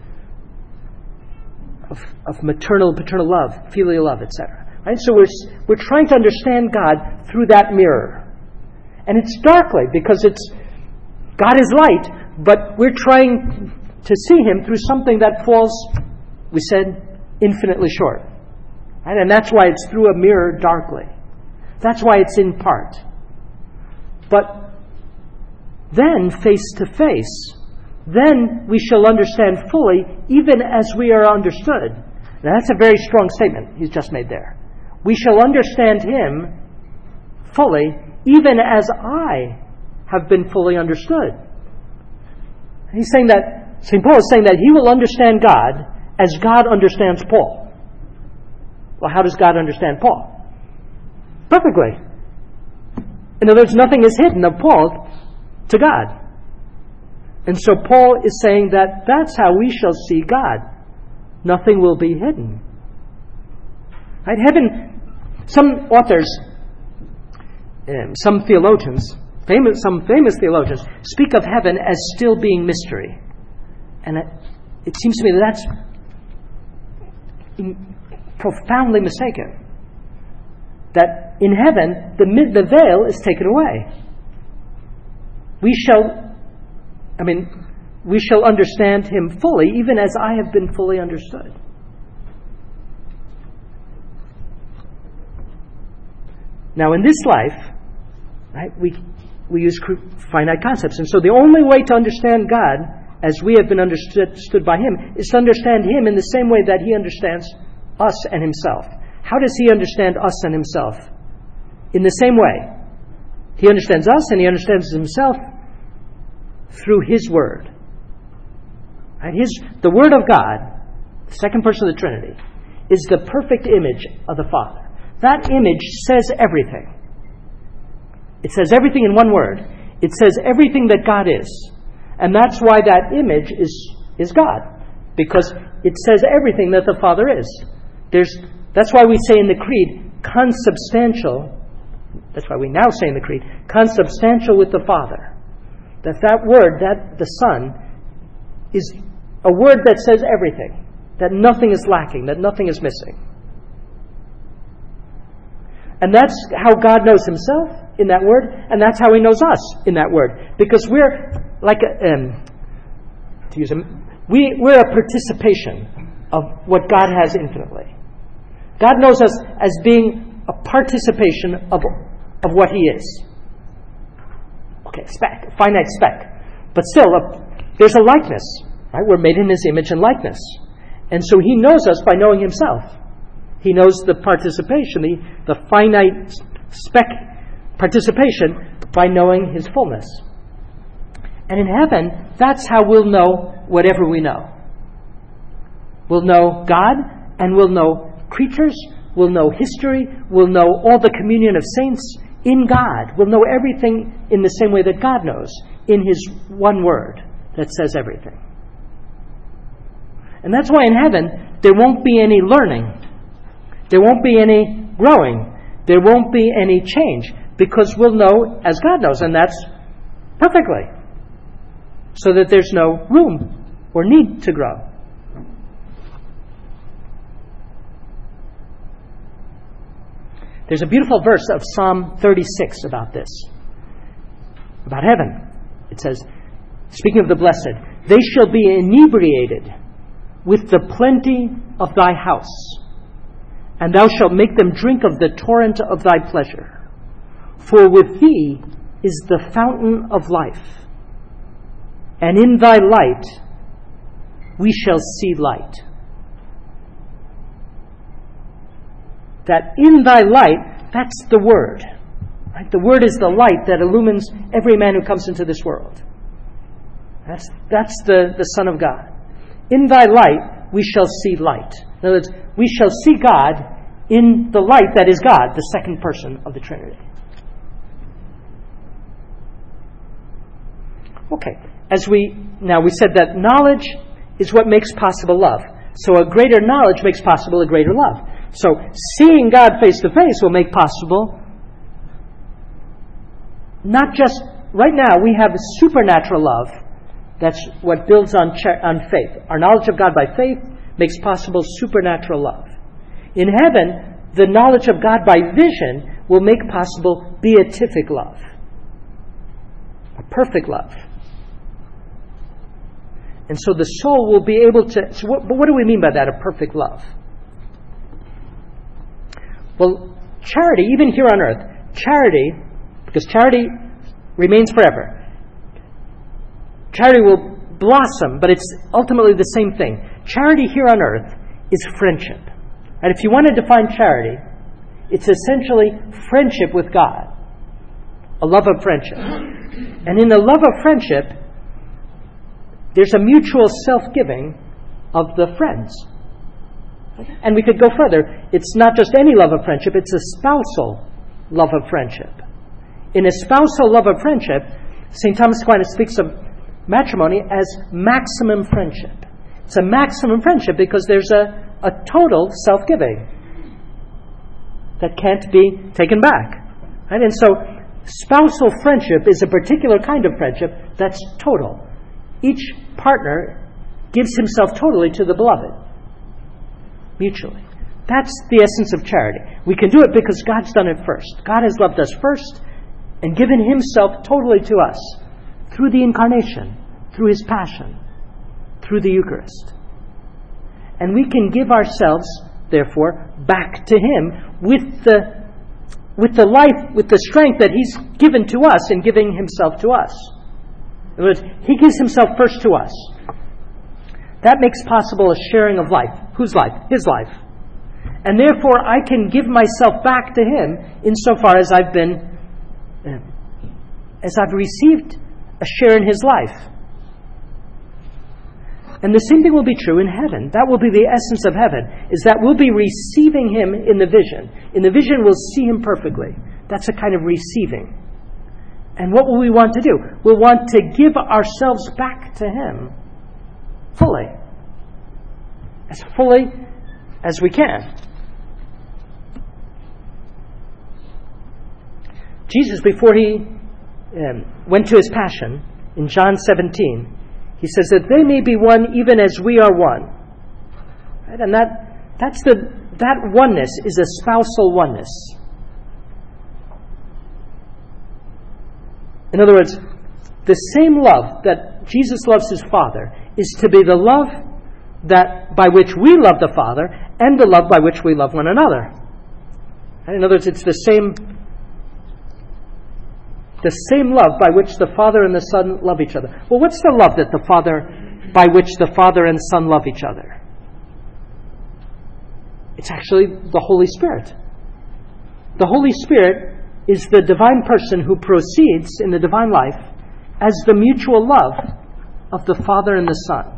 of, of maternal, paternal love, filial love, et cetera. Right? So we're we're trying to understand God through that mirror, and it's darkly because it's God is light. But we're trying to see Him through something that falls, we said, infinitely short. Right? And that's why it's through a mirror darkly. That's why it's in part. But then, face to face, then we shall understand fully, even as we are understood. Now that's a very strong statement he's just made there. We shall understand Him fully, even as I have been fully understood. He's saying that, Saint Paul is saying that he will understand God as God understands Paul. Well, how does God understand Paul? Perfectly. In other words, nothing is hidden of Paul to God. And so Paul is saying that that's how we shall see God. Nothing will be hidden. Right? Heaven, some authors, um, some theologians, Famous, some famous theologians speak of heaven as still being mystery. And it, it seems to me that that's in, profoundly mistaken. That in heaven, the, the veil is taken away. We shall, I mean, we shall understand Him fully, even as I have been fully understood. Now, in this life, right, we... We use finite concepts. And so the only way to understand God as we have been understood by Him is to understand Him in the same way that He understands us and Himself. How does He understand us and Himself? In the same way. He understands us and He understands Himself through His Word. And His, the Word of God, the second person of the Trinity, is the perfect image of the Father. That image says everything. It says everything in one word. It says everything that God is. And that's why that image is, is God. Because it says everything that the Father is. There's, that's why we say in the Creed, consubstantial. That's why we now say in the Creed, consubstantial with the Father. That that word, that the Son, is a word that says everything. That nothing is lacking, that nothing is missing. And that's how God knows Himself in that word, and that's how He knows us in that word. Because we're like a, um, to use a, we we're a participation of what God has infinitely. God knows us as being a participation of of what He is. Okay, speck, finite speck, but still, a, there's a likeness. Right? We're made in His image and likeness, and so He knows us by knowing Himself. He knows the participation, the, the finite speck participation by knowing His fullness. And in heaven, that's how we'll know whatever we know. We'll know God, and we'll know creatures, we'll know history, we'll know all the communion of saints in God. We'll know everything in the same way that God knows, in His one word that says everything. And that's why in heaven, there won't be any learning. There won't be any growing. There won't be any change. Because we'll know as God knows, and that's perfectly. So that there's no room or need to grow. There's a beautiful verse of Psalm thirty-six about this. About heaven. It says, speaking of the blessed, they shall be inebriated with the plenty of thy house, and thou shalt make them drink of the torrent of thy pleasure. For with thee is the fountain of life, and in thy light we shall see light. That in thy light, that's the Word. Right? The Word is the light that illumines every man who comes into this world. That's, that's the, the Son of God. In thy light, we shall see light. In other words, we shall see God in the light that is God, the second person of the Trinity. Okay, as we, now we said that knowledge is what makes possible love. So a greater knowledge makes possible a greater love. So seeing God face to face will make possible not just, right now we have a supernatural love. That's what builds on on faith. Our knowledge of God by faith makes possible supernatural love. In heaven, the knowledge of God by vision will make possible beatific love. A perfect love. And so the soul will be able to... So what, but what do we mean by that, a perfect love? Well, charity, even here on earth, charity, because charity remains forever. Charity will blossom, but it's ultimately the same thing. Charity here on earth is friendship. And if you want to define charity, it's essentially friendship with God. A love of friendship. And in the love of friendship, there's a mutual self-giving of the friends. And we could go further. It's not just any love of friendship, it's a spousal love of friendship. In a spousal love of friendship, Saint Thomas Aquinas speaks of matrimony as maximum friendship. It's a maximum friendship because there's a, a total self-giving that can't be taken back. Right? And so spousal friendship is a particular kind of friendship that's total. Each partner gives himself totally to the beloved. Mutually. That's the essence of charity. We can do it because God's done it first. God has loved us first and given himself totally to us through the incarnation, through his passion, through the Eucharist. And we can give ourselves, therefore, back to him with the with the life, with the strength that he's given to us in giving himself to us. In other words, he gives himself first to us. That makes possible a sharing of life. Whose life? His life. And therefore, I can give myself back to him insofar as I've been, as I've received a share in his life. And the same thing will be true in heaven. That will be the essence of heaven, is that we'll be receiving him in the vision. In the vision, we'll see him perfectly. That's a kind of receiving. And what will we want to do? We'll want to give ourselves back to him fully. As fully as we can. Jesus, before he um, went to his passion, in John seventeen, he says that they may be one even as we are one. Right? And that that's the that oneness is a spousal oneness. In other words, the same love that Jesus loves his Father is to be the love that by which we love the Father and the love by which we love one another. And in other words, it's the same the same love by which the Father and the Son love each other. Well, what's the love that the Father by which the Father and Son love each other? It's actually the Holy Spirit. The Holy Spirit is the divine person who proceeds in the divine life as the mutual love of the Father and the Son.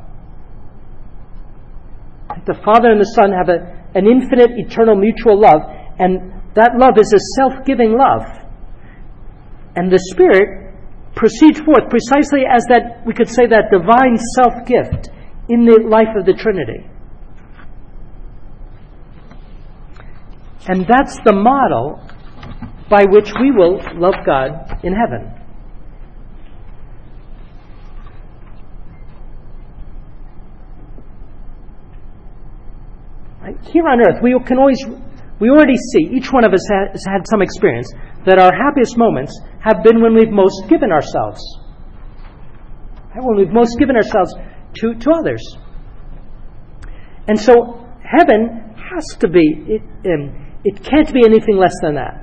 The Father and the Son have a, an infinite, eternal, mutual love, and that love is a self-giving love. And the Spirit proceeds forth precisely as that, we could say, that divine self-gift in the life of the Trinity. And that's the model by which we will love God in heaven. Right? Here on earth, we can always, we already see, each one of us has had some experience, that our happiest moments have been when we've most given ourselves. Right? When we've most given ourselves to, to others. And so, heaven has to be, it, um, it can't be anything less than that.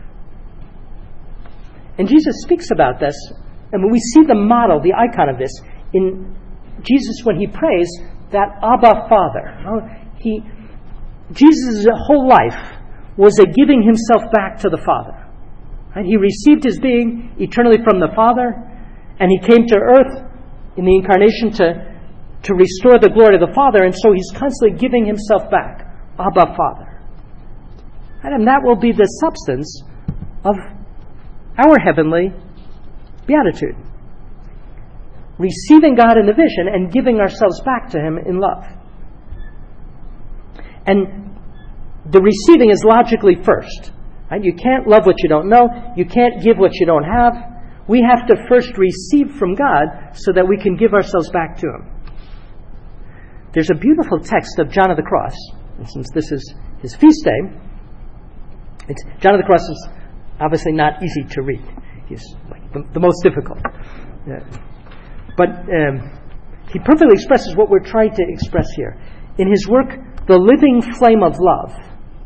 And Jesus speaks about this, and we see the model, the icon of this, in Jesus when he prays, that Abba Father. He, Jesus' whole life was a giving himself back to the Father. Right? He received his being eternally from the Father, and he came to earth in the incarnation to, to restore the glory of the Father, and so he's constantly giving himself back. Abba Father. Right? And that will be the substance of our heavenly beatitude. Receiving God in the vision and giving ourselves back to him in love. And the receiving is logically first. Right? You can't love what you don't know. You can't give what you don't have. We have to first receive from God so that we can give ourselves back to him. There's a beautiful text of John of the Cross. And since this is his feast day, it's, John of the Cross is obviously not easy to read. He's like the, the most difficult. Yeah. But um, he perfectly expresses what we're trying to express here. In his work, The Living Flame of Love,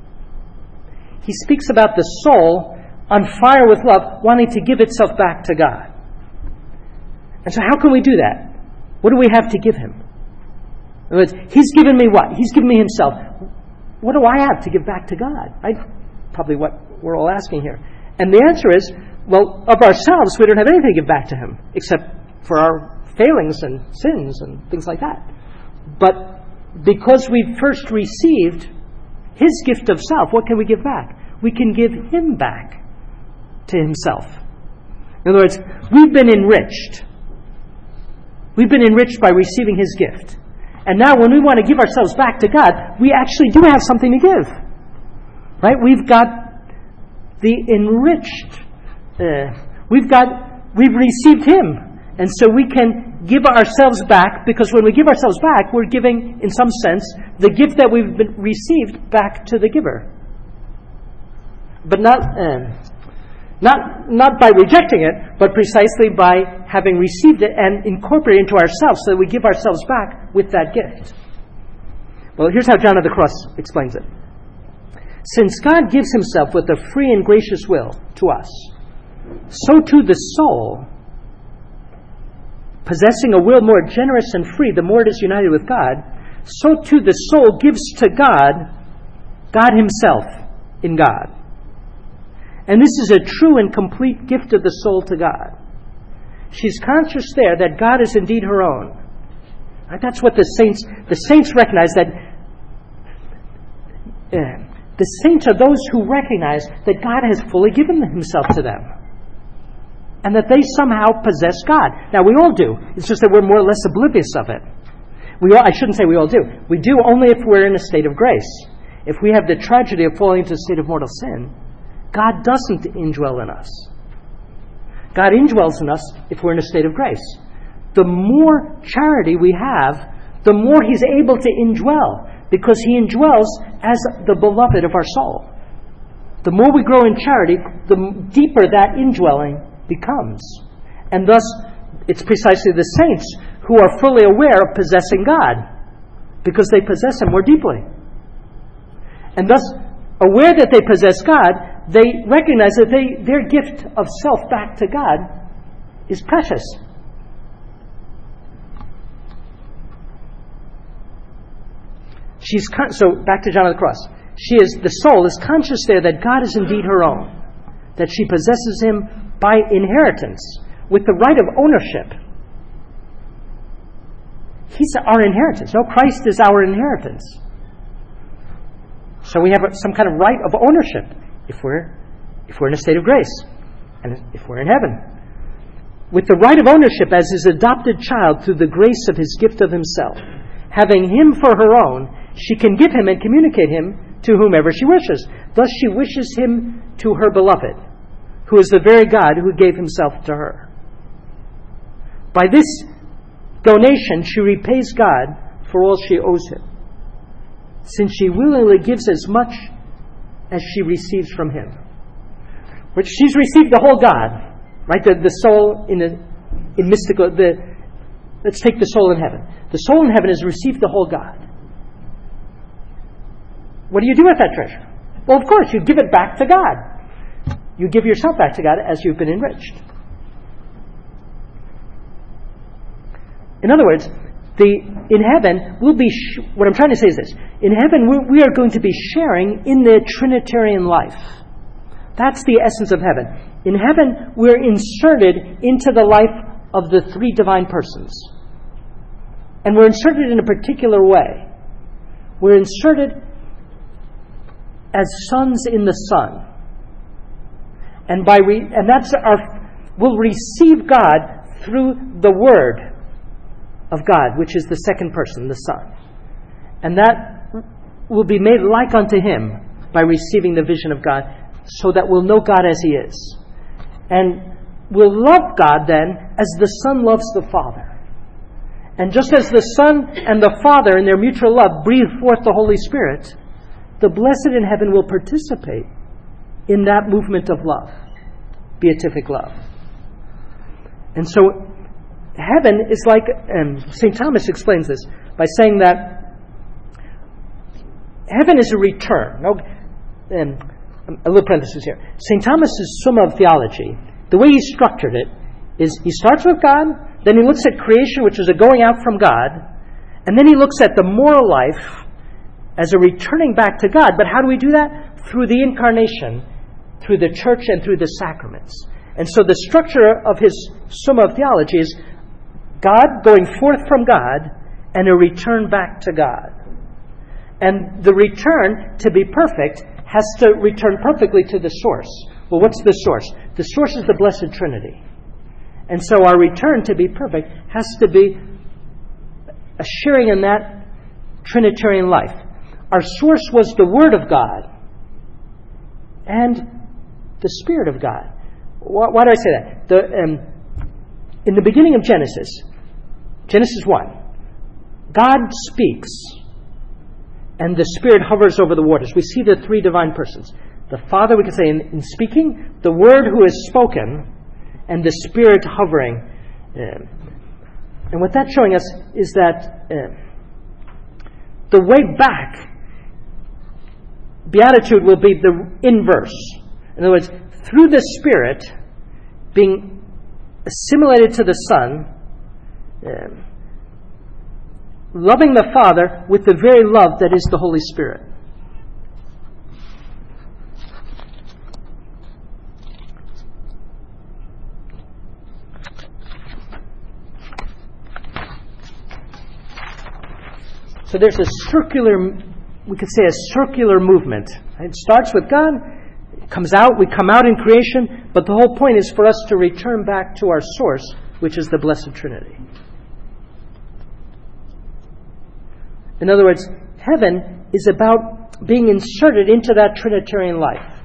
he speaks about the soul on fire with love, wanting to give itself back to God. And so how can we do that? What do we have to give him? In other words, he's given me what? He's given me himself. What do I have to give back to God? I, probably what we're all asking here. And the answer is, well, of ourselves, we don't have anything to give back to him, except for our failings and sins and things like that. But because we've first received his gift of self, what can we give back? We can give him back to himself. In other words, we've been enriched. We've been enriched by receiving his gift. And now when we want to give ourselves back to God, we actually do have something to give. Right? We've got the enriched. Uh, we've got, we've received him. And so we can give ourselves back, because when we give ourselves back, we're giving, in some sense, the gift that we've been received back to the giver. But not, uh, not, not by rejecting it, but precisely by having received it and incorporated it into ourselves, so that we give ourselves back with that gift. Well, here's how John of the Cross explains it. Since God gives himself with a free and gracious will to us, so too the soul, possessing a will more generous and free the more it is united with God, so too the soul gives to God, God himself in God. And this is a true and complete gift of the soul to God. She's conscious there that God is indeed her own. Right? That's what the saints, the saints recognize, that uh, the saints are those who recognize that God has fully given himself to them. And that they somehow possess God. Now, we all do. It's just that we're more or less oblivious of it. We all, I shouldn't say we all do. We do only if we're in a state of grace. If we have the tragedy of falling into a state of mortal sin, God doesn't indwell in us. God indwells in us if we're in a state of grace. The more charity we have, the more he's able to indwell, because he indwells as the beloved of our soul. The more we grow in charity, the deeper that indwelling becomes. And thus, it's precisely the saints who are fully aware of possessing God, because they possess him more deeply. And thus, aware that they possess God, they recognize that they, their gift of self back to God is precious. She's con- so back to John of the Cross. She is the soul is conscious there that God is indeed her own, that she possesses him by inheritance, with the right of ownership. He's our inheritance. No, Christ is our inheritance. So we have some kind of right of ownership if we're if we're in a state of grace, and if we're in heaven. With the right of ownership as his adopted child through the grace of his gift of himself. having him for her own, she can give him and communicate him to whomever she wishes. Thus she wishes him to her beloved, who is the very God who gave himself to her. By this donation, she repays God for all she owes him, since she willingly gives as much as she receives from him. Which she's received the whole God, right? The, the soul in the in mystical. The let's take the soul in heaven. The soul in heaven has received the whole God. What do you do with that treasure? Well, of course, you give it back to God. You give yourself back to God as you've been enriched. In other words, the in heaven we'll be. Sh- what I'm trying to say is this: in heaven we're, we are going to be sharing in the Trinitarian life. That's the essence of heaven. In heaven, we're inserted into the life of the three divine persons. And we're inserted in a particular way. We're inserted as sons in the Son. And by re- and that's our we'll receive God through the Word of God, which is the second person, the Son. And that will be made like unto him by receiving the vision of God, so that we'll know God as he is. And we'll love God then as the Son loves the Father. And just as the Son and the Father in their mutual love breathe forth the Holy Spirit, the blessed in heaven will participate in that movement of love, beatific love. And so heaven is like, and Saint Thomas explains this by saying that heaven is a return. No, and a little parenthesis here. Saint Thomas's Summa of Theology, the way he structured it, is he starts with God, then he looks at creation, which is a going out from God, and then he looks at the moral life as a returning back to God. But how do we do that? Through the incarnation, through the church, and through the sacraments. And so the structure of his Summa of Theology is God going forth from God and a return back to God. And the return, to be perfect, has to return perfectly to the source. Well, what's the source? The source is the Blessed Trinity. And so our return, to be perfect, has to be a sharing in that Trinitarian life. Our source was the Word of God and the Spirit of God. Why, why do I say that? The, um, in the beginning of Genesis, Genesis one, God speaks and the Spirit hovers over the waters. We see the three divine persons. The Father, we can say, in, in speaking, the Word who is spoken, and the Spirit hovering. Um, and what that's showing us is that uh, the way back, beatitude will be the inverse. In other words, through the Spirit being assimilated to the Son, um, loving the Father with the very love that is the Holy Spirit. So there's a circular, we could say a circular movement. It starts with God, it comes out, we come out in creation, but the whole point is for us to return back to our source, which is the Blessed Trinity. In other words, heaven is about being inserted into that Trinitarian life.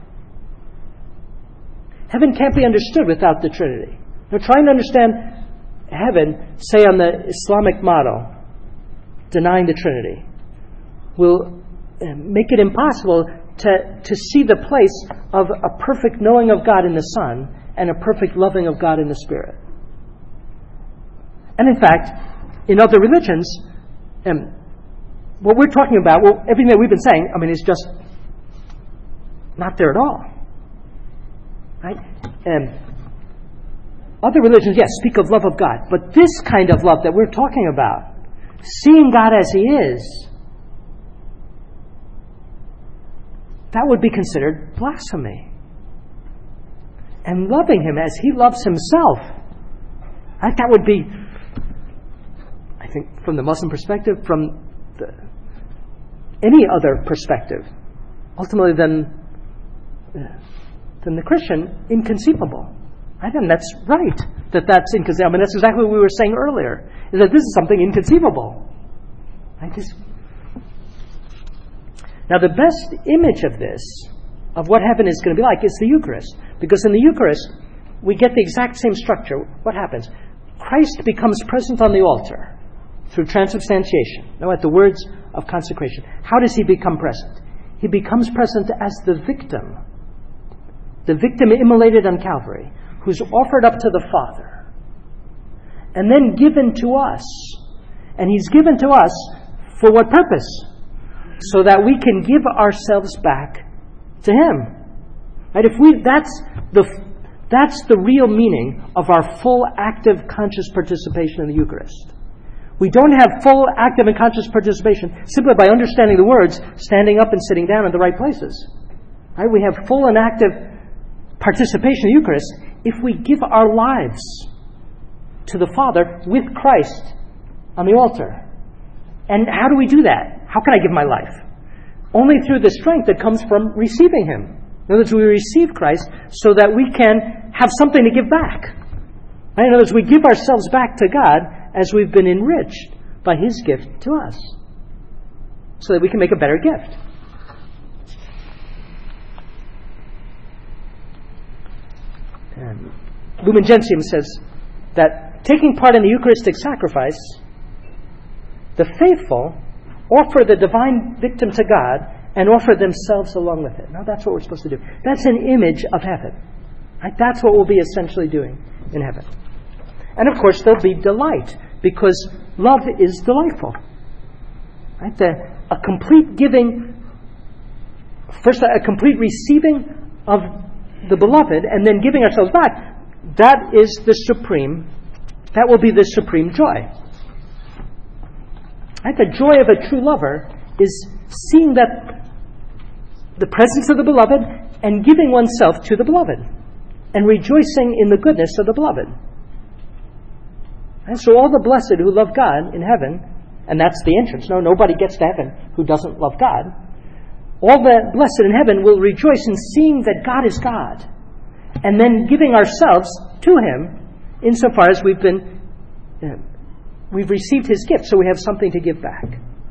Heaven can't be understood without the Trinity. Now, trying to understand heaven, say on the Islamic model, denying the Trinity, will make it impossible to, to see the place of a perfect knowing of God in the Son and a perfect loving of God in the Spirit. And in fact, in other religions, um, what we're talking about, well, everything that we've been saying, I mean, is just not there at all. Right? And other religions, yes, speak of love of God. But this kind of love that we're talking about, seeing God as He is, that would be considered blasphemy. And loving Him as He loves Himself, right? That would be, I think, from the Muslim perspective, from the, any other perspective, ultimately than, than the Christian, inconceivable. Right? And that's right, that that's inconceivable. I mean, that's exactly what we were saying earlier, is that this is something inconceivable. Right? This, Now, the best image of this, of what heaven is going to be like, is the Eucharist. Because in the Eucharist, we get the exact same structure. What happens? Christ becomes present on the altar through transubstantiation. Now, at the words of consecration, how does he become present? He becomes present as the victim, the victim immolated on Calvary, who's offered up to the Father, and then given to us. And he's given to us for what purpose? So that we can give ourselves back to him. Right? If we, that's the that's the real meaning of our full, active, conscious participation in the Eucharist. We don't have full, active, and conscious participation simply by understanding the words, standing up and sitting down in the right places. Right? We have full and active participation in the Eucharist if we give our lives to the Father with Christ on the altar. And how do we do that? How can I give my life? Only through the strength that comes from receiving him. In other words, we receive Christ so that we can have something to give back. In other words, we give ourselves back to God as we've been enriched by his gift to us, so that we can make a better gift. And Lumen Gentium says that taking part in the Eucharistic sacrifice, the faithful offer the divine victim to God and offer themselves along with it. Now that's what we're supposed to do. That's an image of heaven. Right? That's what we'll be essentially doing in heaven. And of course there'll be delight, because love is delightful. Right? The, a complete giving, first a complete receiving of the beloved and then giving ourselves back, that is the supreme, that will be the supreme joy. Right? The joy of a true lover is seeing that the presence of the beloved and giving oneself to the beloved and rejoicing in the goodness of the beloved. And so all the blessed who love God in heaven, and that's the entrance. No, nobody gets to heaven who doesn't love God. All the blessed in heaven will rejoice in seeing that God is God, and then giving ourselves to him insofar as we've been uh, We've received his gift, so we have something to give back.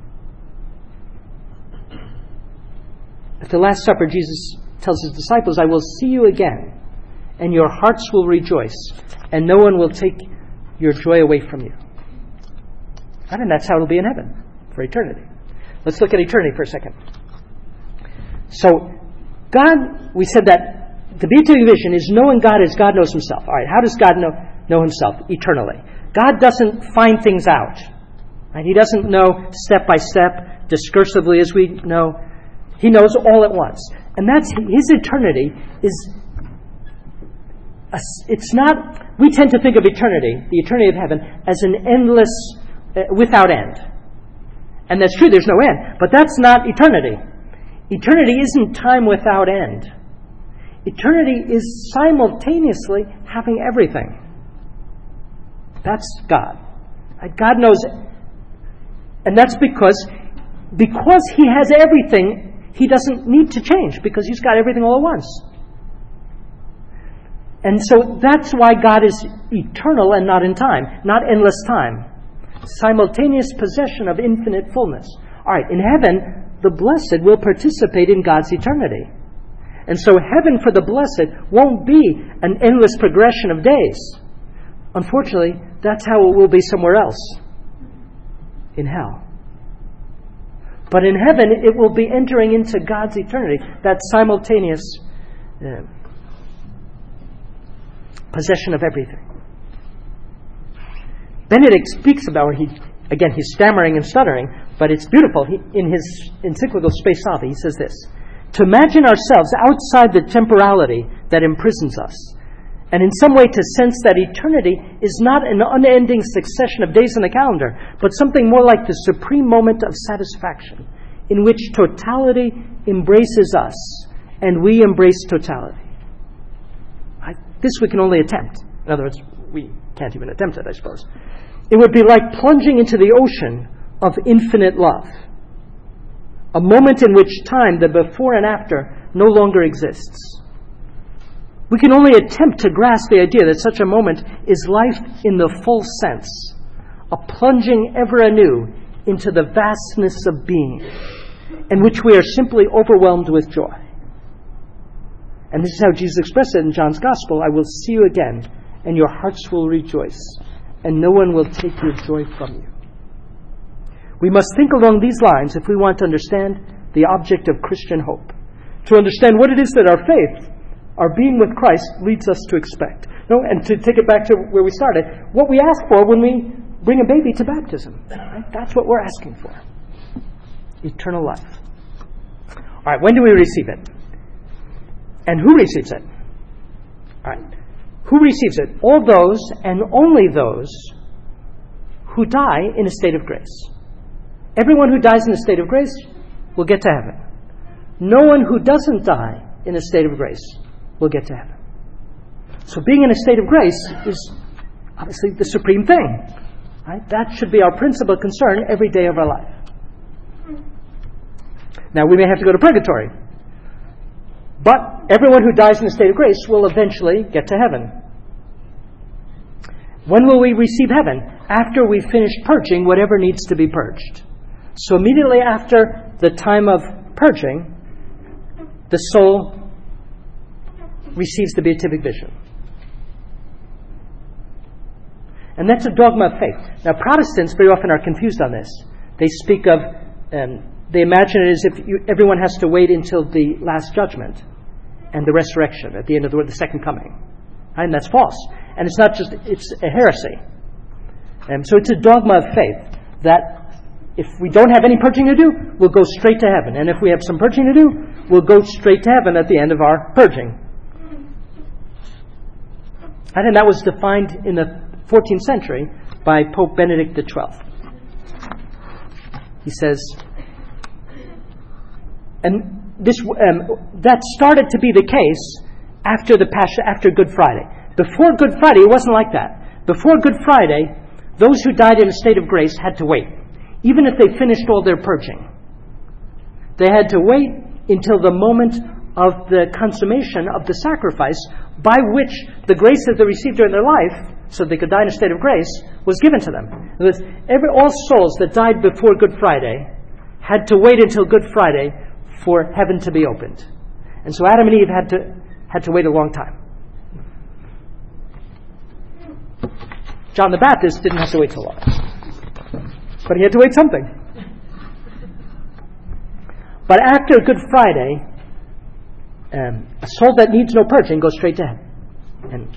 At the Last Supper, Jesus tells his disciples, I will see you again, and your hearts will rejoice, and no one will take your joy away from you. And that's how it'll be in heaven for eternity. Let's look at eternity for a second. So, God, we said that the beatific vision is knowing God as God knows himself. All right, how does God know, know himself eternally? God doesn't find things out. Right? He doesn't know step by step, discursively as we know. He knows all at once. And that's his eternity is, a, it's not, we tend to think of eternity, the eternity of heaven, as an endless, uh, without end. And that's true, there's no end. But that's not eternity. Eternity isn't time without end. Eternity is simultaneously having everything. That's God. God knows it. And that's because, because he has everything, he doesn't need to change, because he's got everything all at once. And so that's why God is eternal and not in time, not endless time. Simultaneous possession of infinite fullness. All right, in heaven, the blessed will participate in God's eternity. And so heaven for the blessed won't be an endless progression of days. Unfortunately, that's how it will be somewhere else, in hell. But in heaven, it will be entering into God's eternity, that simultaneous uh, possession of everything. Benedict speaks about, he again, he's stammering and stuttering, but it's beautiful. He, in his encyclical Spe Salvi, he says this: to imagine ourselves outside the temporality that imprisons us, and in some way to sense that eternity is not an unending succession of days on the calendar, but something more like the supreme moment of satisfaction, in which totality embraces us, and we embrace totality. I, this we can only attempt. In other words, we can't even attempt it, I suppose. It would be like plunging into the ocean of infinite love, a moment in which time, the before and after, no longer exists. We can only attempt to grasp the idea that such a moment is life in the full sense, a plunging ever anew into the vastness of being, in which we are simply overwhelmed with joy. And this is how Jesus expressed it in John's Gospel: I will see you again, and your hearts will rejoice, and no one will take your joy from you. We must think along these lines if we want to understand the object of Christian hope, to understand what it is that our faith, our being with Christ, leads us to expect. No, and to take it back to where we started, what we ask for when we bring a baby to baptism. Right? That's what we're asking for. Eternal life. All right, when do we receive it? And who receives it? All right. Who receives it? All those and only those who die in a state of grace. Everyone who dies in a state of grace will get to heaven. No one who doesn't die in a state of grace will get to heaven. So being in a state of grace is obviously the supreme thing. Right? That should be our principal concern every day of our life. Now, we may have to go to purgatory, but everyone who dies in a state of grace will eventually get to heaven. When will we receive heaven? After we've finished purging whatever needs to be purged. So immediately after the time of purging, the soul receives the beatific vision. And that's a dogma of faith. Now, Protestants very often are confused on this. They speak of, um, they imagine it as if you, everyone has to wait until the last judgment and the resurrection at the end of the, the second coming. And that's false. And it's not just, it's a heresy. And so it's a dogma of faith that if we don't have any purging to do, we'll go straight to heaven. And if we have some purging to do, we'll go straight to heaven at the end of our purging. I think that was defined in the fourteenth century by Pope Benedict the twelfth. He says, and this um, that started to be the case after the Passion, after Good Friday. Before Good Friday, it wasn't like that. Before Good Friday, those who died in a state of grace had to wait, even if they finished all their purging. They had to wait until the moment of the consummation of the sacrifice, by which the grace that they received during their life, so they could die in a state of grace, was given to them. In other words, every, all souls that died before Good Friday had to wait until Good Friday for heaven to be opened. And so Adam and Eve had to had to wait a long time. John the Baptist didn't have to wait so long, but he had to wait something. But after Good Friday, um, a soul that needs no purging goes straight to heaven. And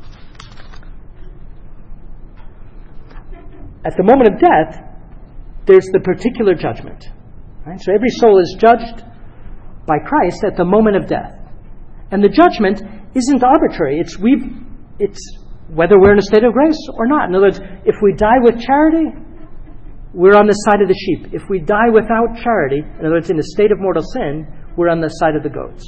at the moment of death, there's the particular judgment. Right? So every soul is judged by Christ at the moment of death. And the judgment isn't arbitrary. It's we it's whether we're in a state of grace or not. In other words, if we die with charity, we're on the side of the sheep. If we die without charity, in other words, in a state of mortal sin, we're on the side of the goats.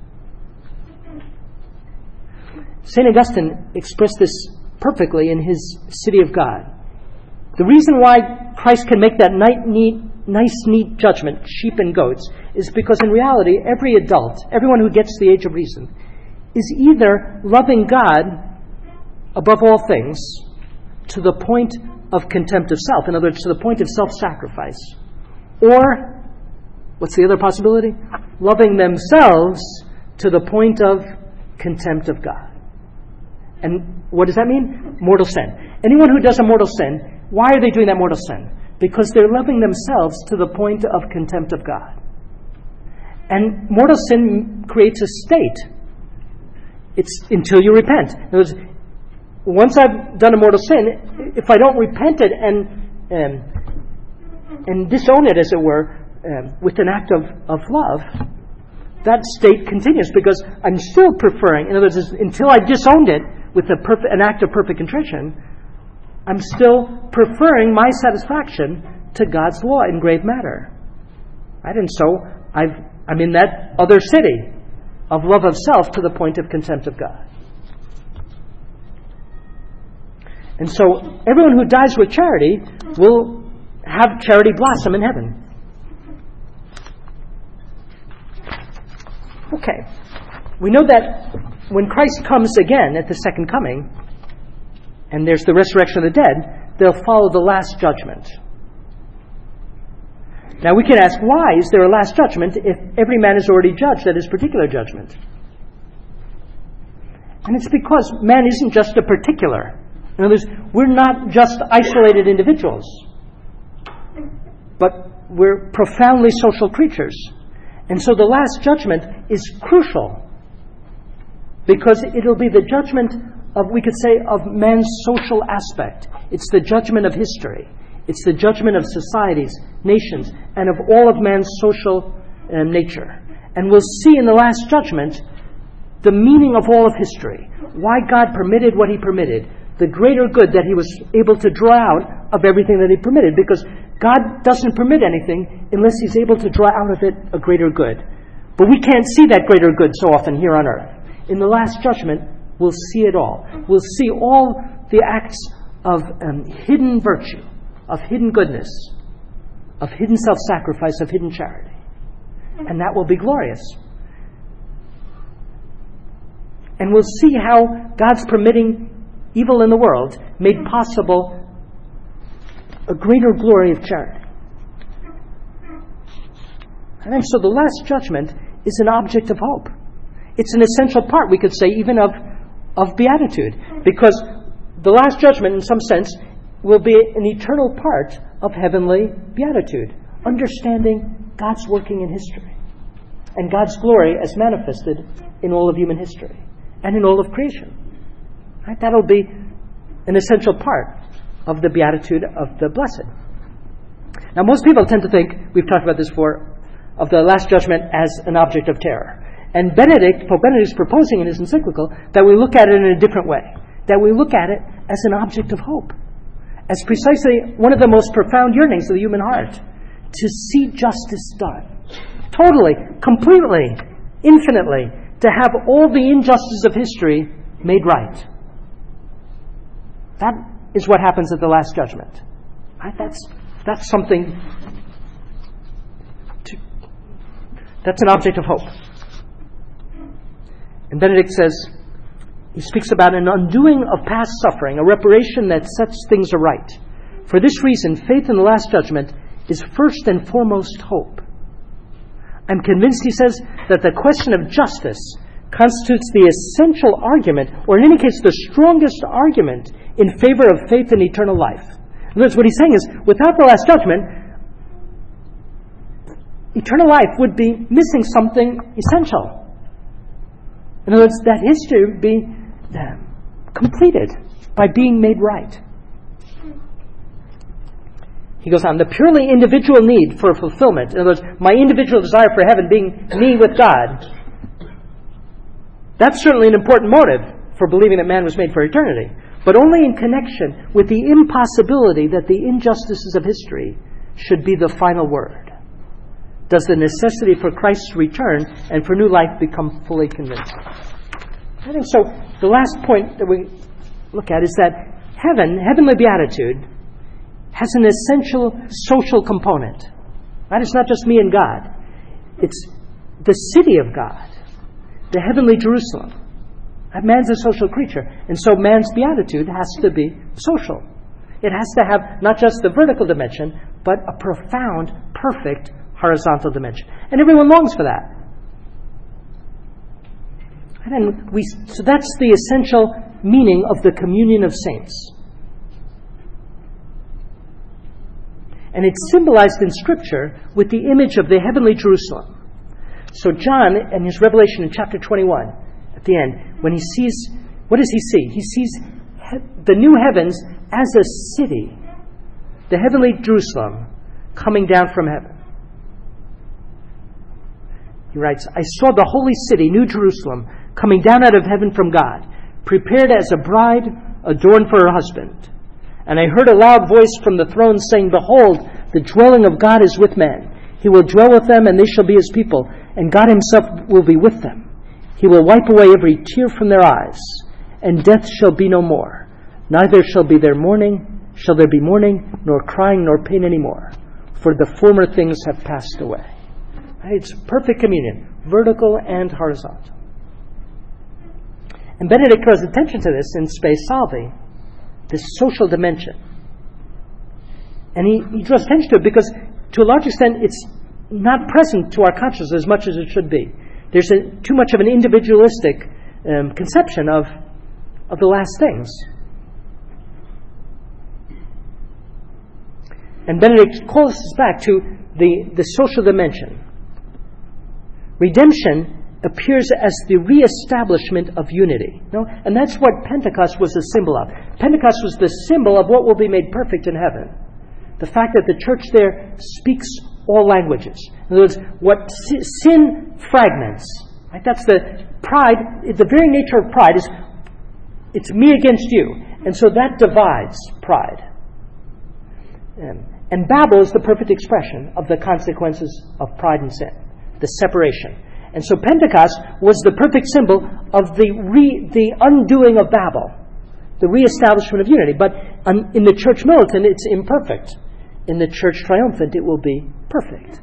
Saint Augustine expressed this perfectly in his City of God. The reason why Christ can make that neat, nice, neat judgment, sheep and goats, is because in reality, every adult, everyone who gets to the age of reason, is either loving God above all things to the point of contempt of self, in other words, to the point of self-sacrifice, or, what's the other possibility? Loving themselves to the point of contempt of God. And what does that mean? Mortal sin. Anyone who does a mortal sin, why are they doing that mortal sin? Because they're loving themselves to the point of contempt of God. And mortal sin creates a state. It's until you repent. In other words, once I've done a mortal sin, if I don't repent it and um, and disown it, as it were, um, with an act of, of love, that state continues because I'm still preferring, in other words, until I disowned it with a perf- an act of perfect contrition, I'm still preferring my satisfaction to God's law in grave matter. Right? And so I've, I'm in that other city of love of self to the point of contempt of God. And so everyone who dies with charity will have charity blossom in heaven. Okay. We know that when Christ comes again at the second coming, and there's the resurrection of the dead, they'll follow the last judgment. Now we can ask, why is there a last judgment if every man is already judged at his particular judgment? And it's because man isn't just a particular. In other words, we're not just isolated individuals, but we're profoundly social creatures. And so the last judgment is crucial because it'll be the judgment of, we could say, of man's social aspect. It's the judgment of history. It's the judgment of societies, nations, and of all of man's social uh, nature. And we'll see in the last judgment the meaning of all of history, why God permitted what he permitted, the greater good that he was able to draw out of everything that he permitted, because God doesn't permit anything unless he's able to draw out of it a greater good. But we can't see that greater good so often here on earth. In the last judgment, we'll see it all. We'll see all the acts of um, hidden virtue, of hidden goodness, of hidden self-sacrifice, of hidden charity. And that will be glorious. And we'll see how God's permitting evil in the world made possible a greater glory of charity. And then, so the last judgment is an object of hope. It's an essential part, we could say, even of, of beatitude, because the last judgment, in some sense, will be an eternal part of heavenly beatitude, understanding God's working in history and God's glory as manifested in all of human history and in all of creation. Right? That'll be an essential part of the beatitude of the blessed. Now, most people tend to think, we've talked about this before, of the last judgment as an object of terror. And Benedict, Pope Benedict is proposing in his encyclical that we look at it in a different way, that we look at it as an object of hope, as precisely one of the most profound yearnings of the human heart, to see justice done, totally, completely, infinitely, to have all the injustices of history made right. That is what happens at the last judgment. Right? That's that's something. To, that's an object of hope. And Benedict says, he speaks about an undoing of past suffering, a reparation that sets things aright. For this reason, faith in the last judgment is first and foremost hope. I'm convinced, he says, that the question of justice constitutes the essential argument, or in any case, the strongest argument in favor of faith in eternal life. In other words, what he's saying is, without the last judgment, eternal life would be missing something essential. In other words, that history would be uh, completed by being made right. He goes on, the purely individual need for fulfillment, in other words, my individual desire for heaven being me with God, that's certainly an important motive for believing that man was made for eternity, but only in connection with the impossibility that the injustices of history should be the final word. Does the necessity for Christ's return and for new life become fully convincing? I think so. The last point that we look at is that heaven, heavenly beatitude, has an essential social component. Right? It's not just me and God. It's the city of God, the heavenly Jerusalem. Man's a social creature, and so man's beatitude has to be social. It has to have not just the vertical dimension, but a profound, perfect horizontal dimension. And everyone longs for that. And then we, so that's the essential meaning of the communion of saints. And it's symbolized in Scripture with the image of the heavenly Jerusalem. So John, in his Revelation in chapter twenty-one, at the end, when he sees, what does he see? He sees he- the new heavens as a city, the heavenly Jerusalem, coming down from heaven. He writes, I saw the holy city, New Jerusalem, coming down out of heaven from God, prepared as a bride adorned for her husband. And I heard a loud voice from the throne saying, behold, the dwelling of God is with men. He will dwell with them, and they shall be his people, and God himself will be with them. He will wipe away every tear from their eyes, and death shall be no more. Neither shall be there mourning, shall there be mourning, nor crying, nor pain any more, for the former things have passed away. It's perfect communion, vertical and horizontal. And Benedict draws attention to this in Spe Salvi, this social dimension. And he, he draws attention to it because to a large extent, it's not present to our consciousness as much as it should be. There's a, too much of an individualistic um, conception of, of the last things. And Benedict calls us back to the, the social dimension. Redemption appears as the reestablishment of unity. No? And that's what Pentecost was a symbol of. Pentecost was the symbol of what will be made perfect in heaven. The fact that the church there speaks all languages. In other words, what sin fragments, right? That's the pride, the very nature of pride is it's me against you. And so that divides pride. Um, and Babel is the perfect expression of the consequences of pride and sin, the separation. And so Pentecost was the perfect symbol of the re, the undoing of Babel, the reestablishment of unity. But um, in the church militant, it's imperfect. In the church triumphant, it will be perfect.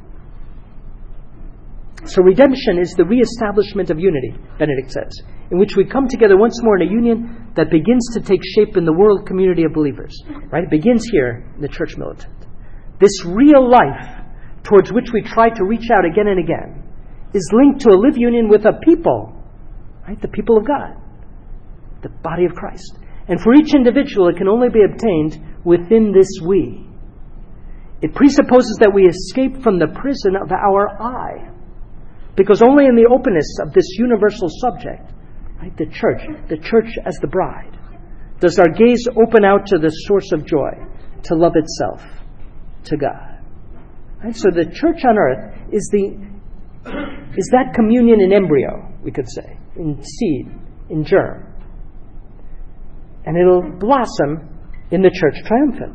So redemption is the reestablishment of unity, Benedict says, in which we come together once more in a union that begins to take shape in the world community of believers. Right? It begins here in the church militant. This real life towards which we try to reach out again and again is linked to a live union with a people, right? The people of God, the body of Christ. And for each individual, it can only be obtained within this we. It presupposes that we escape from the prison of our I, because only in the openness of this universal subject, right, the church, the church as the bride, does our gaze open out to the source of joy, to love itself, to God. Right? So the church on earth is the is that communion in embryo, we could say, in seed, in germ. And it'll blossom in the church triumphant.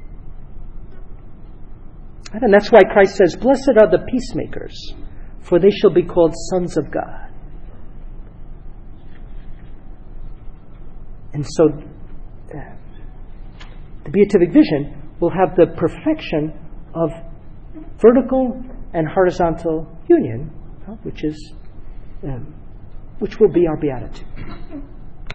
And that's why Christ says, "Blessed are the peacemakers, for they shall be called sons of God." And so uh, the beatific vision will have the perfection of vertical and horizontal union, which is, um, which will be our beatitude.